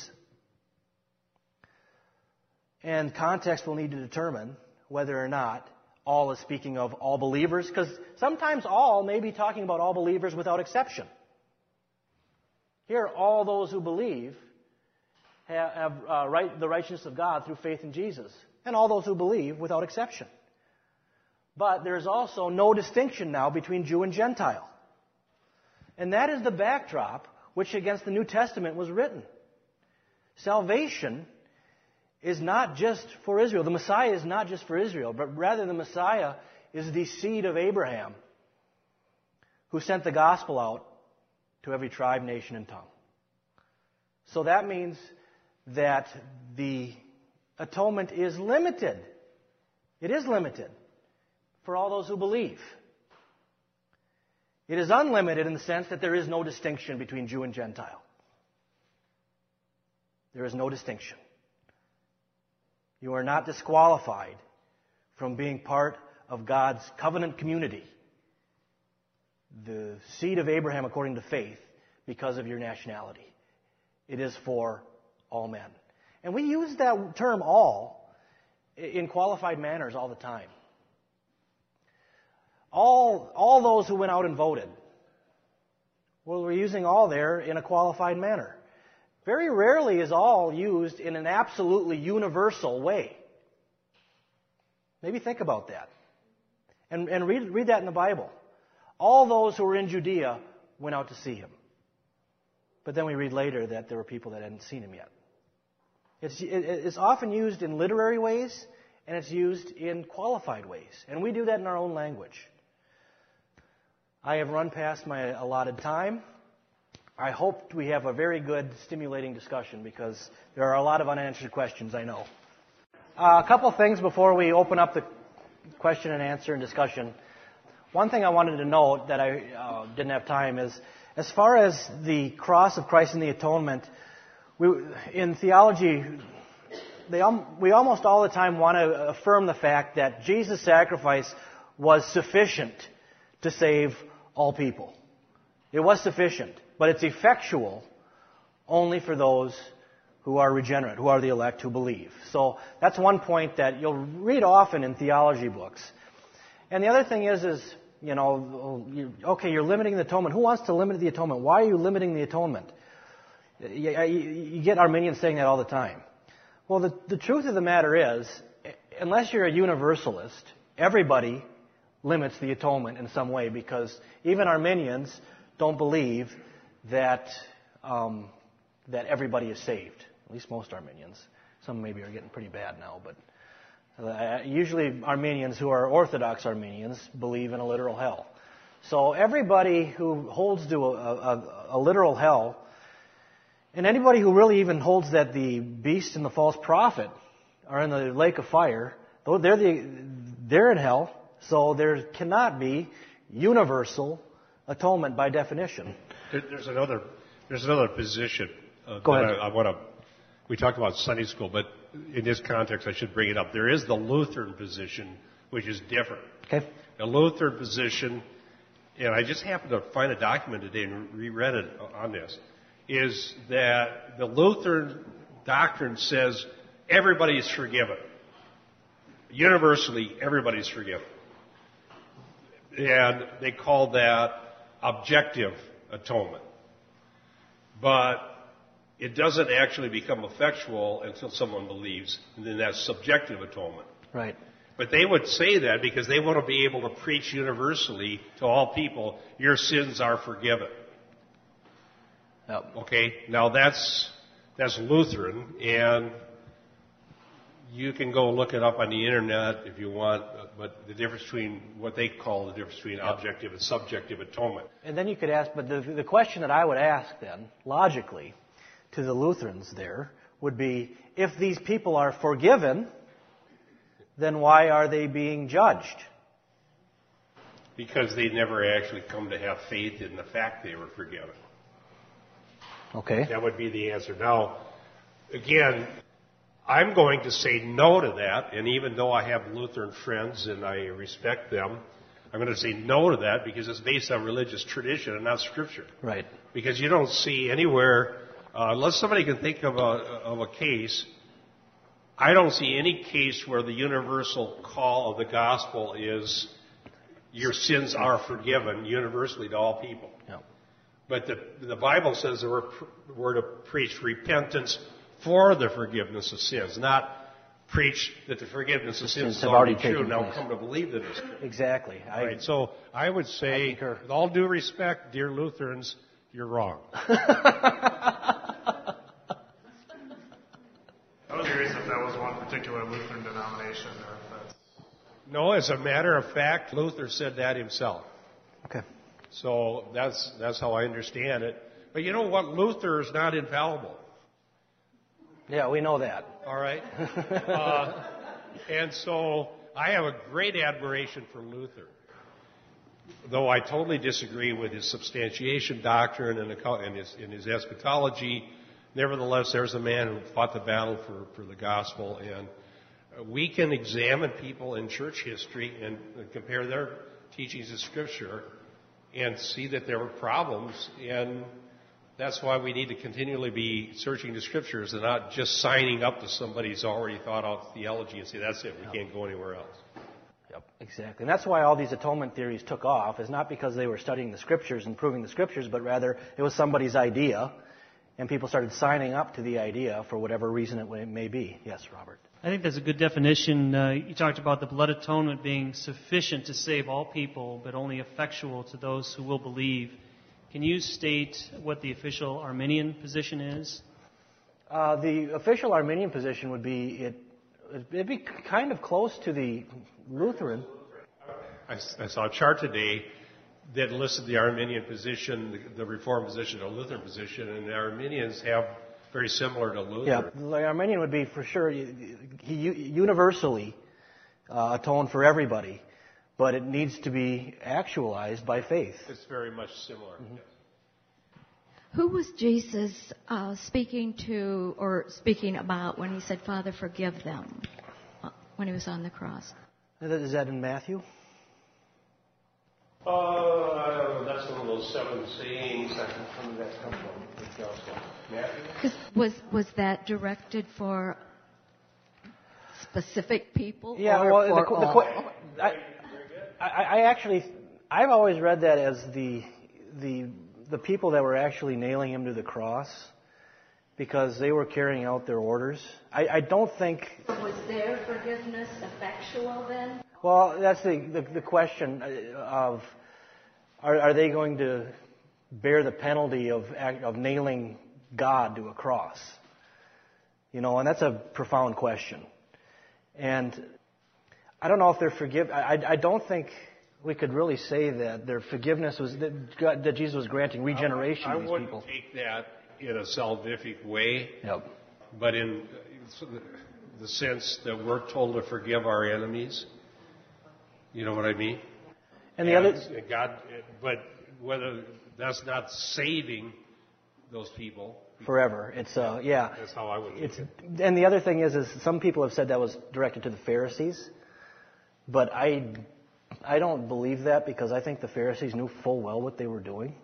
And context will need to determine whether or not all is speaking of all believers, because sometimes all may be talking about all believers without exception. Here, all those who believe have the righteousness of God through faith in Jesus, and all those who believe without exception. But there is also no distinction now between Jew and Gentile. And that is the backdrop which against the New Testament was written. Salvation is not just for Israel. The Messiah is not just for Israel, but rather the Messiah is the seed of Abraham who sent the gospel out to every tribe, nation, and tongue. So that means that the atonement is limited. It is limited for all those who believe. It is unlimited in the sense that there is no distinction between Jew and Gentile. There is no distinction. You are not disqualified from being part of God's covenant community, the seed of Abraham according to faith, because of your nationality. It is for all men. And we use that term all in qualified manners all the time. All those who went out and voted. Well, we're using all there in a qualified manner. Very rarely is all used in an absolutely universal way. Maybe think about that. And read that in the Bible. All those who were in Judea went out to see him. But then we read later that there were people that hadn't seen him yet. It's often used in literary ways, and it's used in qualified ways. And we do that in our own language. I have run past my allotted time. I hope we have a very good, stimulating discussion because there are a lot of unanswered questions, I know. A couple of things before we open up the question and answer and discussion. One thing I wanted to note that I didn't have time is, as far as the cross of Christ and the atonement, in theology, we almost all the time want to affirm the fact that Jesus' sacrifice was sufficient to save all people. It was sufficient, but it's effectual only for those who are regenerate, who are the elect, who believe. So that's one point that you'll read often in theology books. And the other thing is you're limiting the atonement. Who wants to limit the atonement? Why are you limiting the atonement? You get Arminians saying that all the time. Well, the truth of the matter is, unless you're a universalist, everybody limits the atonement in some way, because even Arminians don't believe that everybody is saved. At least most Arminians. Some maybe are getting pretty bad now, but usually Arminians who are Orthodox Arminians believe in a literal hell. So everybody who holds to a literal hell, and anybody who really even holds that the beast and the false prophet are in the lake of fire, they're in hell, so there cannot be universal atonement by definition. There's another position Go ahead. I want to. We talked about Sunday school, but in this context, I should bring it up. There is the Lutheran position, which is different. Okay. The Lutheran position, and I just happened to find a document today and reread it on this, is that the Lutheran doctrine says everybody is forgiven. Universally, everybody's forgiven. And they call that objective atonement. But it doesn't actually become effectual until someone believes, and then that's subjective atonement. Right. But they would say that because they want to be able to preach universally to all people, your sins are forgiven. Yep. Okay? Now that's Lutheran, and You can go look it up on the internet if you want, but the difference between what they call the difference between objective and subjective atonement. And then you could ask, but the question that I would ask then, logically, to the Lutherans there, would be, if these people are forgiven, then why are they being judged? Because they never actually come to have faith in the fact they were forgiven. Okay. That would be the answer. Now, again, I'm going to say no to that, and even though I have Lutheran friends and I respect them, I'm going to say no to that because it's based on religious tradition and not Scripture. Right. Because you don't see anywhere, unless somebody can think of a case, I don't see any case where the universal call of the gospel is your sins are forgiven universally to all people. Yeah. But the Bible says we're to preach repentance for the forgiveness of sins, not preach that the forgiveness of sins is already true. Now come to believe that it's true. Exactly. Right. So I would say, with all due respect, dear Lutherans, you're wrong. I was curious if that was one particular Lutheran denomination or if that's... No, as a matter of fact, Luther said that himself. Okay. So that's how I understand it. But you know what? Luther is not infallible. Yeah, we know that. All right? And so I have a great admiration for Luther. Though I totally disagree with his substantiation doctrine and his eschatology, nevertheless, there's a man who fought the battle for the gospel. And we can examine people in church history and compare their teachings of Scripture and see that there were problems. And that's why we need to continually be searching the Scriptures and not just signing up to somebody who's already thought out theology and say, that's it, we can't go anywhere else. Yep, exactly. And that's why all these atonement theories took off, is not because they were studying the Scriptures and proving the Scriptures, but rather it was somebody's idea, and people started signing up to the idea for whatever reason it may be. Yes, Robert. I think that's a good definition. You talked about the blood atonement being sufficient to save all people, but only effectual to those who will believe. Can you state what the official Arminian position is? The official Arminian position would be it'd be kind of close to the Lutheran. I saw a chart today that listed the Arminian position, the Reformed position, the Lutheran position, and the Arminians have very similar to Luther. Yeah, the Arminian would be for sure he universally atone for everybody, but it needs to be actualized by faith. It's very much similar. Mm-hmm. Who was Jesus speaking to or speaking about when he said, Father, forgive them, when he was on the cross? Is that in Matthew? That's one of those 7 sayings. Where did that come from? Matthew? Was that directed for specific people? Yeah, I've always read that as the people that were actually nailing him to the cross, because they were carrying out their orders. I don't think... Was their forgiveness effectual then? Well, that's the question of, are they going to bear the penalty of nailing God to a cross? And that's a profound question. And I don't know if they're I don't think we could really say that their forgiveness was, that Jesus was granting regeneration to these people. I wouldn't take that in a salvific way, Yep. but in the sense that we're told to forgive our enemies. You know what I mean? And the other... God, but whether that's not saving those people. Forever. It's, yeah. That's how I would look at it. And the other thing is some people have said that was directed to the Pharisees, but I don't believe that, because I think the Pharisees knew full well what they were doing.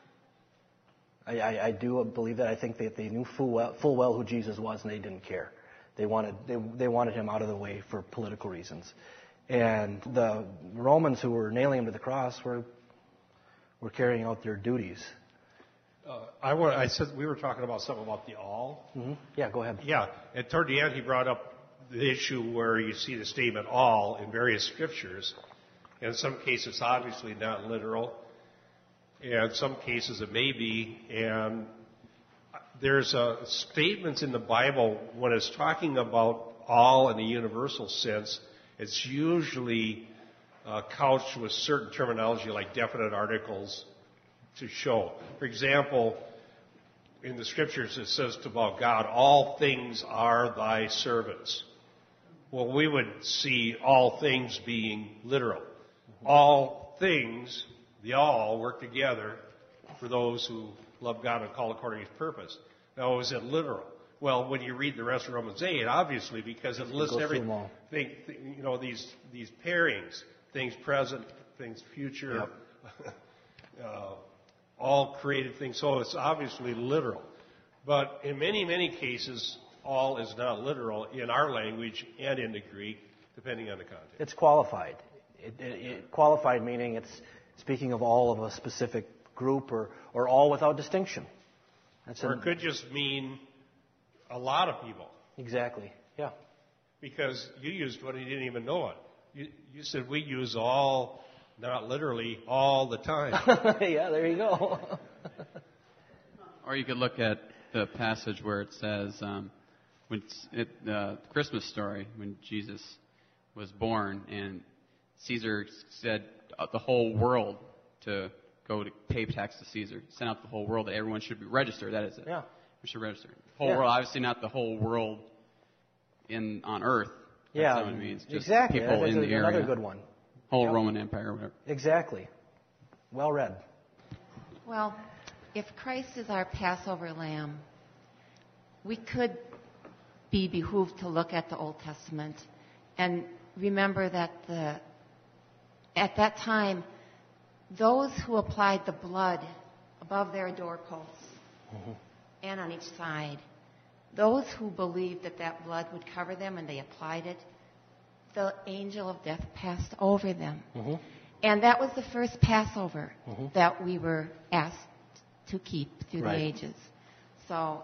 I do believe that. I think that they knew full well who Jesus was, and they didn't care. They wanted him out of the way for political reasons. And the Romans who were nailing him to the cross were carrying out their duties. I said we were talking about something about the all. Mm-hmm. Yeah, go ahead. Yeah, and toward the end he brought up the issue where you see the statement all in various scriptures. In some cases, obviously not literal. And in some cases it may be. And there's statements in the Bible when it's talking about all in the universal sense, it's usually couched with certain terminology like definite articles to show. For example, in the scriptures it says about God, all things are thy servants. Well, we would see all things being literal. All things, the all, work together for those who love God and call according to his purpose. Now, is it literal? Well, when you read the rest of Romans 8, obviously, because it lists everything, these pairings, things present, things future, all created things. So it's obviously literal. But in many, many cases, all is not literal in our language and in the Greek, depending on the context. It's qualified. Qualified meaning it's speaking of all of a specific group or all without distinction. Or it could just mean a lot of people. Exactly, yeah. Because you used one and you didn't even know it. You said we use all, not literally, all the time. Yeah, there you go. Or you could look at the passage where it says, the Christmas story, when Jesus was born, and Caesar said the whole world to go to pay tax to Caesar. Sent out the whole world that everyone should be registered. That is it. Yeah. We should register. Whole world, obviously not the whole world on Earth. That's not what it means. Just exactly. people in the area. Another good one. Whole Roman Empire or whatever. Exactly. Well read. Well, if Christ is our Passover lamb, we could be behooved to look at the Old Testament and remember that at that time, those who applied the blood above their doorposts and on each side, those who believed that blood would cover them and they applied it, the angel of death passed over them. And that was the first Passover that we were asked to keep through the ages. So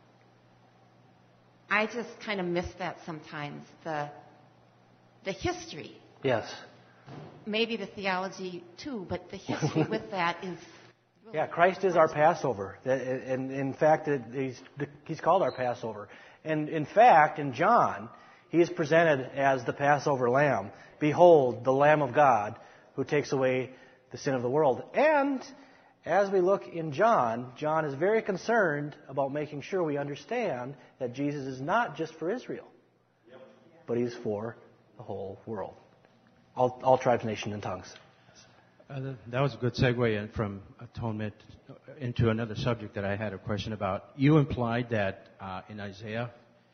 I just kind of miss that sometimes, the history. Yes. Maybe the theology too, but the history with that is... Yeah, Christ is our Passover. And in fact, he's called our Passover. And in fact, in John, he is presented as the Passover lamb. Behold, the Lamb of God who takes away the sin of the world. And as we look in John, John is very concerned about making sure we understand that Jesus is not just for Israel, but he's for the whole world. All tribes, nations, and tongues. That was a good segue from atonement into another subject that I had a question about. You implied that in Isaiah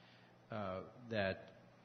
that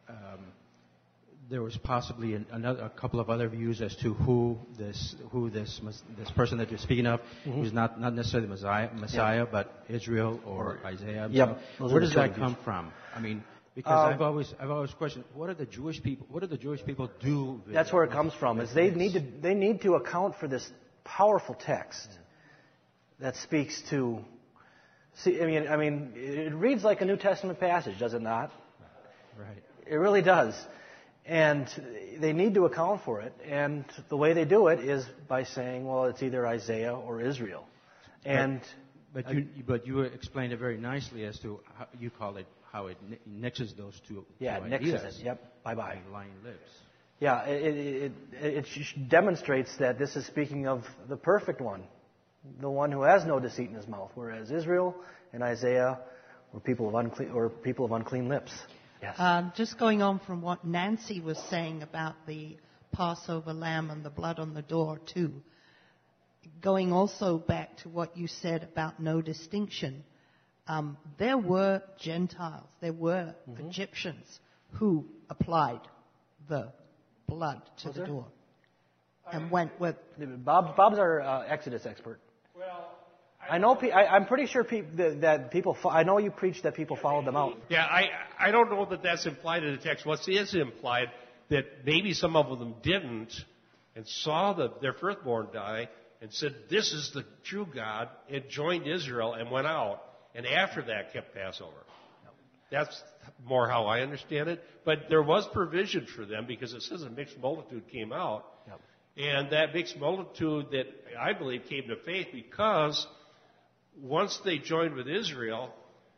there was possibly a couple of other views as to who this person that you're speaking of, who's not necessarily Messiah, but Israel or Isaiah. Yep. Where does that come from? I mean, because I've always questioned, what do the Jewish people do? That's where it comes from. Is they need to account for this powerful text that speaks to. See, I mean, it reads like a New Testament passage, does it not? Right. It really does, and they need to account for it. And the way they do it is by saying, well, it's either Isaiah or Israel. And but you explained it very nicely as to how you call it. How it nixes those two nixes it. Yep. Bye-bye. Lying lips. Yeah, it demonstrates that this is speaking of the perfect one, the one who has no deceit in his mouth, whereas Israel and Isaiah were people of unclean lips. Yes. Just going on from what Nancy was saying about the Passover lamb and the blood on the door too, going also back to what you said about no distinction. There were Gentiles, there were Egyptians who applied the blood to the door and went with. Bob's our Exodus expert. Well, I know. I'm pretty sure that people. I know you preach that people followed them out. Yeah, I don't know that that's implied in the text. What is implied that maybe some of them didn't and saw their firstborn die and said, "This is the true God," and joined Israel and went out. And after that, kept Passover. That's more how I understand it. But there was provision for them because it says a mixed multitude came out. Yep. And that mixed multitude that I believe came to faith because once they joined with Israel,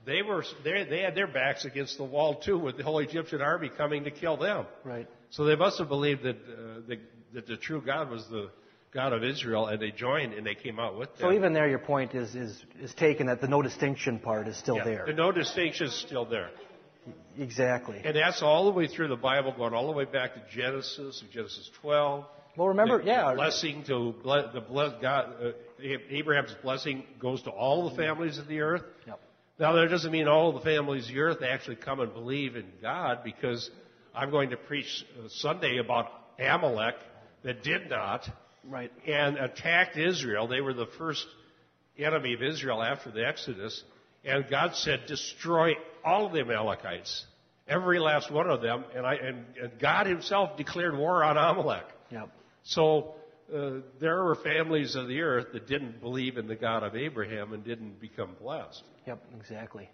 they had their backs against the wall too, with the whole Egyptian army coming to kill them. Right. So they must have believed that the true God was the God of Israel, and they joined and they came out with them. So even there, your point is taken that the no distinction part is still there. The no distinction is still there. Exactly. And that's all the way through the Bible, going all the way back to Genesis 12. Well, remember, blessing to God. Abraham's blessing goes to all the families of the earth. Yep. Now, that doesn't mean all the families of the earth actually come and believe in God, because I'm going to preach Sunday about Amalek that did not, right, and attacked Israel. They were the first enemy of Israel after the Exodus, and God said, destroy all of the Amalekites, every last one of them, and God Himself declared war on Amalek. Yep. So there were families of the earth that didn't believe in the God of Abraham and didn't become blessed. Yep, exactly.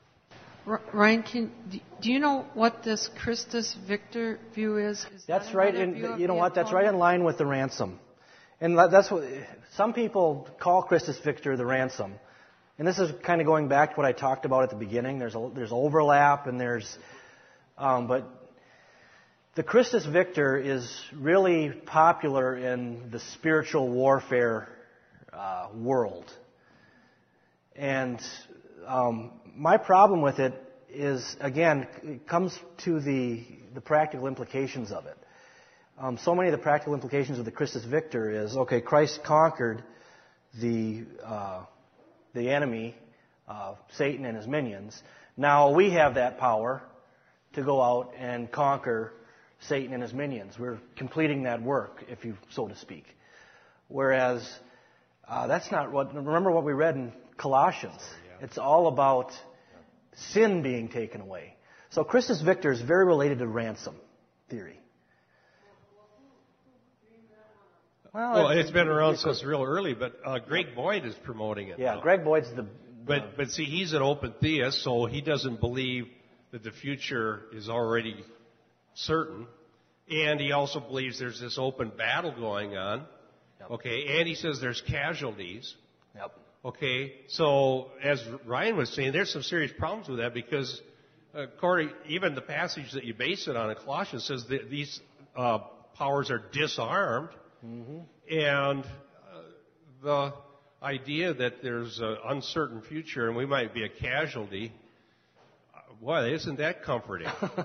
Ryan, do you know what this Christus Victor view is? That's right. And you know what? That's right in line with the ransom. And that's what some people call Christus Victor the ransom. And this is kind of going back to what I talked about at the beginning. There's overlap, and but the Christus Victor is really popular in the spiritual warfare world. And my problem with it is, again, it comes to the practical implications of it. So many of the practical implications of the Christus Victor is, okay, Christ conquered the enemy, Satan and his minions. Now we have that power to go out and conquer Satan and his minions. We're completing that work, if you so to speak. Whereas that's not what. Remember what we read in Colossians. It's all about sin being taken away. So Christus Victor is very related to ransom theory. Well, it's been around since real early, but Greg Boyd is promoting it. Yeah, now. Greg Boyd's the. But see, he's an open theist, so he doesn't believe that the future is already certain, and he also believes there's this open battle going on. Yep. Okay, and he says there's casualties. Yep. Okay, so as Ryan was saying, there's some serious problems with that, because according even the passage that you base it on in Colossians says that these powers are disarmed, and the idea that there's an uncertain future and we might be a casualty, boy, isn't that comforting?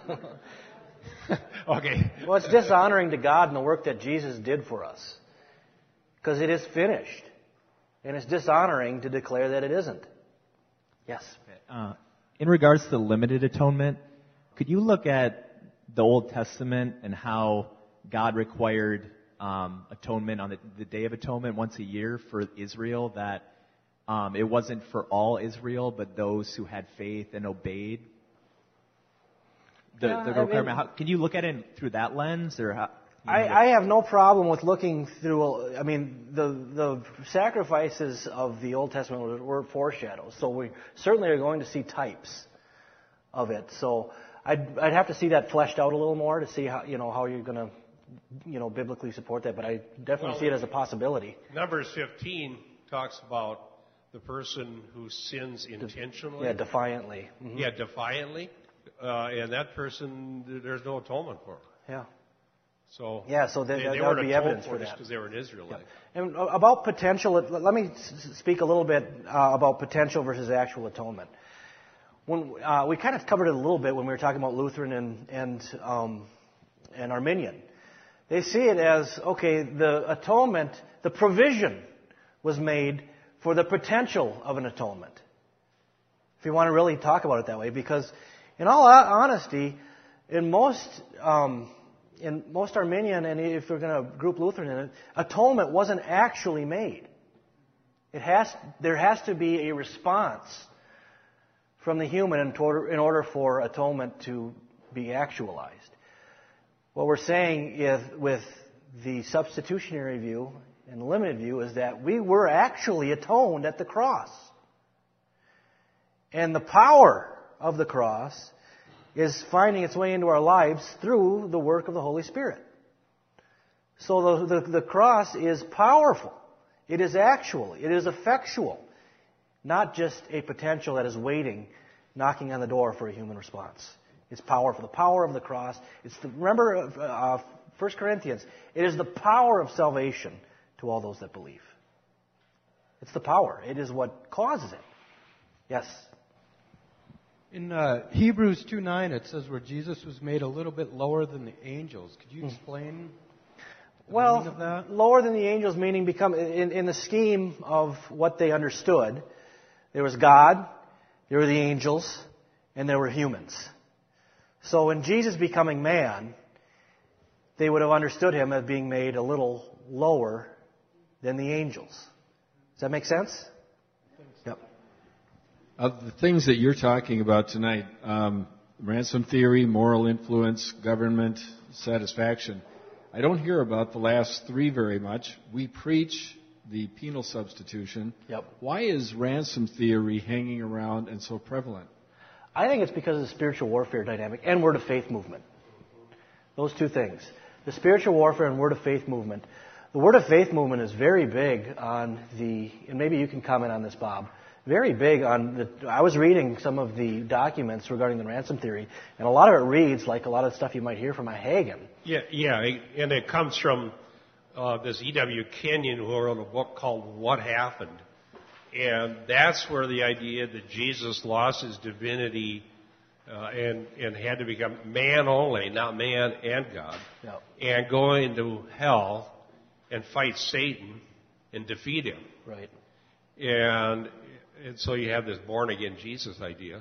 Okay. Well, it's dishonoring to God and the work that Jesus did for us, because it is finished. And it's dishonoring to declare that it isn't. Yes? In regards to the limited atonement, could you look at the Old Testament and how God required atonement on the Day of Atonement once a year for Israel, that it wasn't for all Israel, but those who had faith and obeyed the requirement? Can you look at it through that lens? Or how? I have no problem with looking through. I mean, the sacrifices of the Old Testament were foreshadows, so we certainly are going to see types of it. So I'd have to see that fleshed out a little more to see how you're going to biblically support that. But I definitely see it as a possibility. Numbers 15 talks about the person who sins intentionally. Yeah, defiantly. Mm-hmm. Yeah, defiantly, and that person, there's no atonement for. Yeah. So that would be evidence for that, because they were an Israelite. Yeah. And about potential, let me speak a little bit about potential versus actual atonement. When we kind of covered it a little bit when we were talking about Lutheran and Arminian. They see it as, okay, the atonement, the provision was made for the potential of an atonement. If you want to really talk about it that way, because in all honesty, in most Arminian, and if we're going to group Lutheran in it, atonement wasn't actually made. There has to be a response from the human in order for atonement to be actualized. What we're saying is, with the substitutionary view and the limited view, is that we were actually atoned at the cross. And the power of the cross is finding its way into our lives through the work of the Holy Spirit. So the cross is powerful. It is actual. It is effectual. Not just a potential that is waiting knocking on the door for a human response. It's powerful. The power of the cross. Remember 1 Corinthians. It is the power of salvation to all those that believe. It's the power. It is what causes it. Yes. In Hebrews 2:9, it says where Jesus was made a little bit lower than the angels. Could you explain the meaning of that? Lower than the angels, meaning in the scheme of what they understood, there was God, there were the angels, and there were humans. So in Jesus becoming man, they would have understood him as being made a little lower than the angels. Does that make sense? Yep. Of the things that you're talking about tonight, ransom theory, moral influence, government satisfaction, I don't hear about the last three very much. We preach the penal substitution. Yep. Why is ransom theory hanging around and so prevalent? I think it's because of the spiritual warfare dynamic and word of faith movement. Those two things. The spiritual warfare and word of faith movement. The word of faith movement is very big on and maybe you can comment on this, Bob, very big on I was reading some of the documents regarding the ransom theory, and a lot of it reads like a lot of the stuff you might hear from a Hagen. Yeah, and it comes from this E.W. Kenyon, who wrote a book called What Happened? And that's where the idea that Jesus lost his divinity and had to become man only, not man and God, and go into hell and fight Satan and defeat him. Right. And so you have this born-again Jesus idea.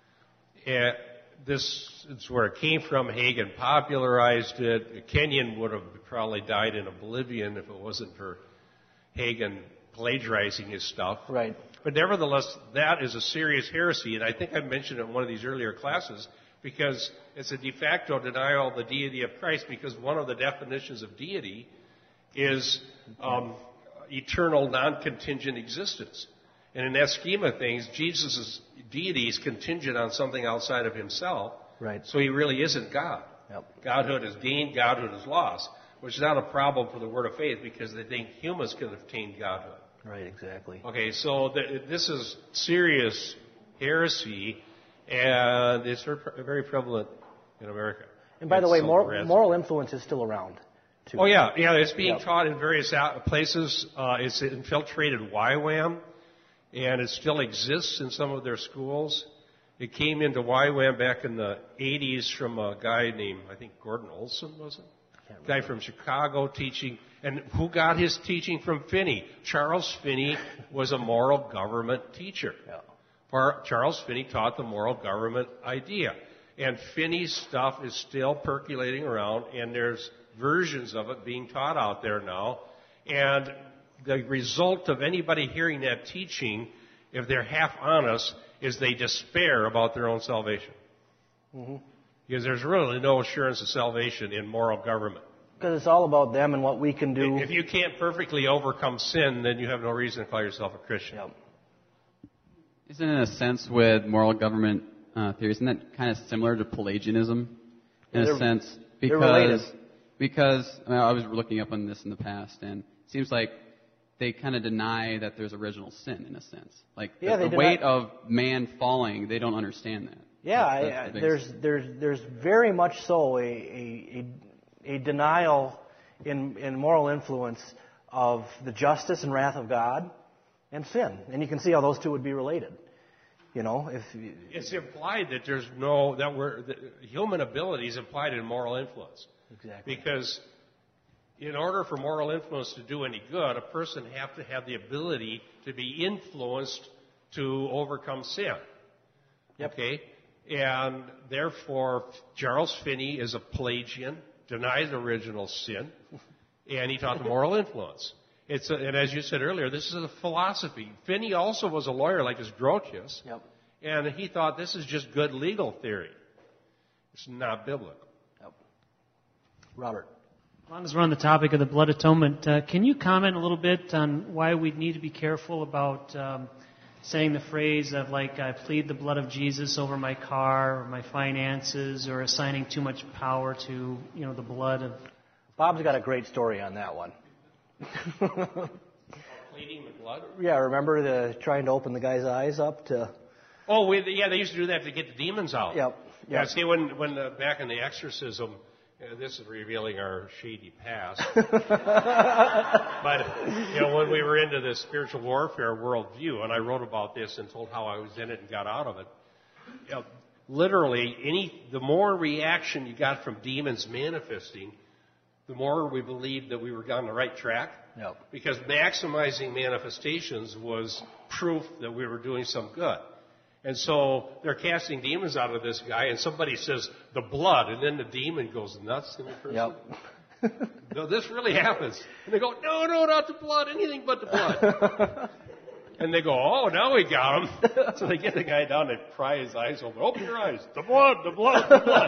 And this is where it came from. Hagen popularized it. Kenyon would have probably died in oblivion if it wasn't for Hagen plagiarizing his stuff. Right. But nevertheless, that is a serious heresy, and I think I mentioned it in one of these earlier classes, because it's a de facto denial of the deity of Christ, because one of the definitions of deity is eternal, non-contingent existence. And in that scheme of things, Jesus' deity is contingent on something outside of himself. Right. So he really isn't God. Yep. Godhood is gained, Godhood is lost, which is not a problem for the Word of Faith because they think humans can attain Godhood. Right, exactly. Okay, so this is serious heresy, and it's very prevalent in America. And by the way, moral influence is still around, too. Oh, yeah, it's being taught in various places. It's infiltrated YWAM, and it still exists in some of their schools. It came into YWAM back in the 80s from a guy named, I think, Gordon Olson, was it? A guy from Chicago teaching. And who got his teaching from Finney? Charles Finney was a moral government teacher. Charles Finney taught the moral government idea. And Finney's stuff is still percolating around, and there's versions of it being taught out there now. And the result of anybody hearing that teaching, if they're half honest, is they despair about their own salvation. Mm-hmm. Because there's really no assurance of salvation in moral government. Because it's all about them and what we can do. If you can't perfectly overcome sin, then you have no reason to call yourself a Christian. Yep. Isn't it, in a sense, with moral government theory, isn't that kind of similar to Pelagianism? In a sense, because I was looking up on this in the past, and it seems like they kind of deny that there's original sin, in a sense. Like the weight of man falling, they don't understand that. Yeah, there's very much so a denial in moral influence of the justice and wrath of God and sin, and you can see how those two would be related. You know, it's implied that human ability is implied in moral influence. Exactly. Because in order for moral influence to do any good, a person has to have the ability to be influenced to overcome sin. Yep. Okay? And therefore, Charles Finney is a Pelagian, denies original sin, and he taught the moral influence. And as you said earlier, this is a philosophy. Finney also was a lawyer like his Grotius, and he thought this is just good legal theory. It's not biblical. Yep. Robert. As long as we're on the topic of the blood atonement, can you comment a little bit on why we need to be careful about saying the phrase of, like, I plead the blood of Jesus over my car or my finances, or assigning too much power to, the blood of... Bob's got a great story on that one. Pleading the blood? Yeah, remember trying to open the guy's eyes up to Oh, they used to do that to get the demons out. Yep. Yeah, see, when back in the exorcism, this is revealing our shady past. But, when we were into this spiritual warfare worldview, and I wrote about this and told how I was in it and got out of it, literally, the more reaction you got from demons manifesting, the more we believed that we were on the right track. Yep. Because maximizing manifestations was proof that we were doing some good. And so they're casting demons out of this guy, and somebody says, the blood, and then the demon goes nuts in the person. Yep. No, this really happens. And they go, no, not the blood, anything but the blood. And they go, oh, now we got him. So they get the guy down, they pry his eyes open. Open your eyes. The blood, the blood, the blood.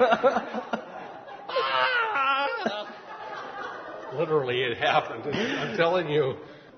Literally, it happened. I'm telling you,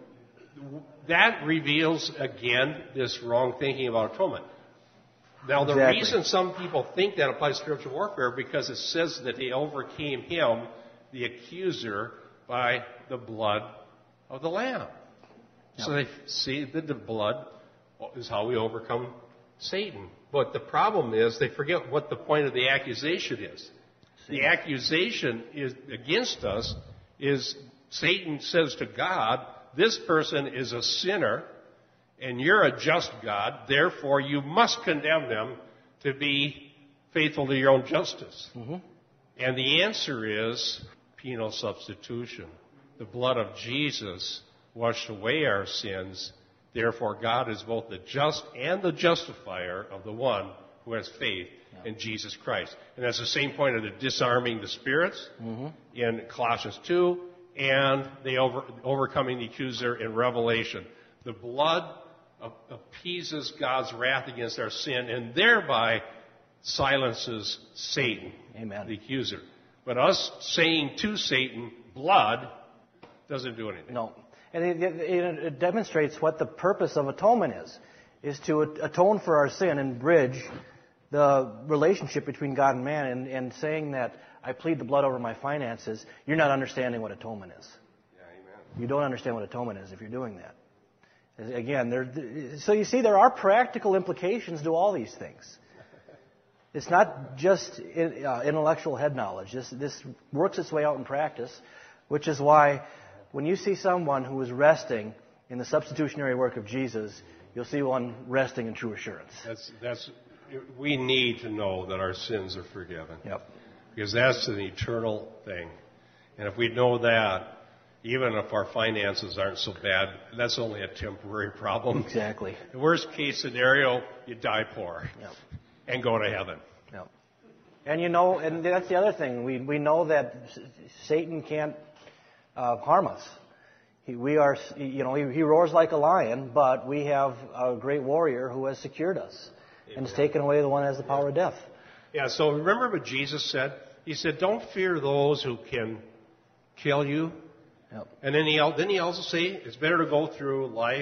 that reveals, again, this wrong thinking about atonement. Now, the reason some people think that applies to spiritual warfare because it says that they overcame him, the accuser, by the blood of the Lamb. Yep. So they see that the blood is how we overcome Satan. But the problem is they forget what the point of the accusation is. The accusation is against us is Satan says to God, this person is a sinner, and you're a just God, therefore you must condemn them to be faithful to your own justice. Mm-hmm. And the answer is penal substitution. The blood of Jesus washed away our sins, therefore God is both the just and the justifier of the one who has faith in Jesus Christ. And that's the same point of the disarming the spirits in Colossians 2, and the overcoming the accuser in Revelation. The blood appeases God's wrath against our sin and thereby silences Satan, the accuser. But us saying to Satan, blood, doesn't do anything. No. And it demonstrates what the purpose of atonement is to atone for our sin and bridge the relationship between God and man. And saying that I plead the blood over my finances, you're not understanding what atonement is. Yeah, amen. You don't understand what atonement is if you're doing that. Again, so you see there are practical implications to all these things. It's not just intellectual head knowledge. This works its way out in practice, which is why when you see someone who is resting in the substitutionary work of Jesus, you'll see one resting in true assurance. We need to know that our sins are forgiven. Yep. Because that's an eternal thing. And if we know that, even if our finances aren't so bad, that's only a temporary problem. Exactly. The worst case scenario, you die poor and go to heaven. Yep. And and that's the other thing. We know that Satan can't harm us. He roars like a lion, but we have a great warrior who has secured us and has taken away the one who has the power of death. Yeah, so remember what Jesus said? He said, don't fear those who can kill you. Yep. And then he also say it's better to go through life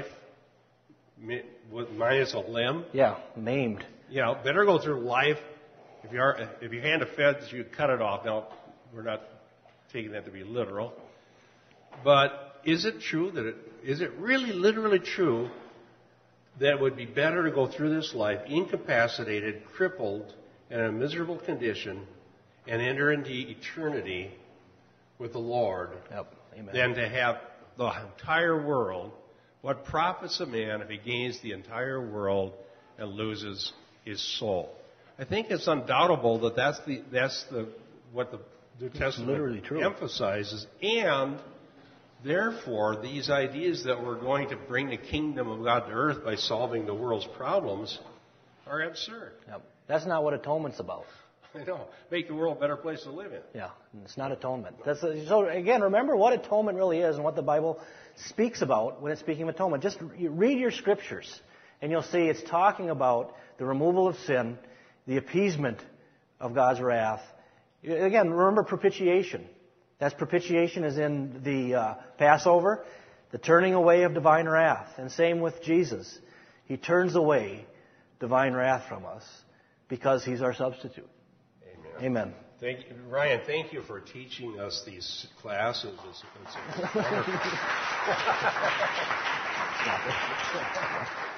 minus a limb. Yeah, maimed. Better go through life. If your hand of feds, you cut it off. Now, we're not taking that to be literal. But is it really literally true that it would be better to go through this life incapacitated, crippled, and in a miserable condition and enter into eternity with the Lord than to have the entire world? What profits a man if he gains the entire world and loses his soul? I think it's undoubtable that that's what the New Testament emphasizes, and therefore these ideas that we're going to bring the kingdom of God to earth by solving the world's problems are absurd. Yep. That's not what atonement's about. I know. Make the world a better place to live in. Yeah, it's not atonement. So again, remember what atonement really is and what the Bible speaks about when it's speaking of atonement. Just read your scriptures, and you'll see it's talking about the removal of sin, the appeasement of God's wrath. Again, remember propitiation. That's propitiation is in the Passover, the turning away of divine wrath. And same with Jesus. He turns away divine wrath from us because He's our substitute. Amen. Ryan, thank you for teaching us these classes. It's wonderful.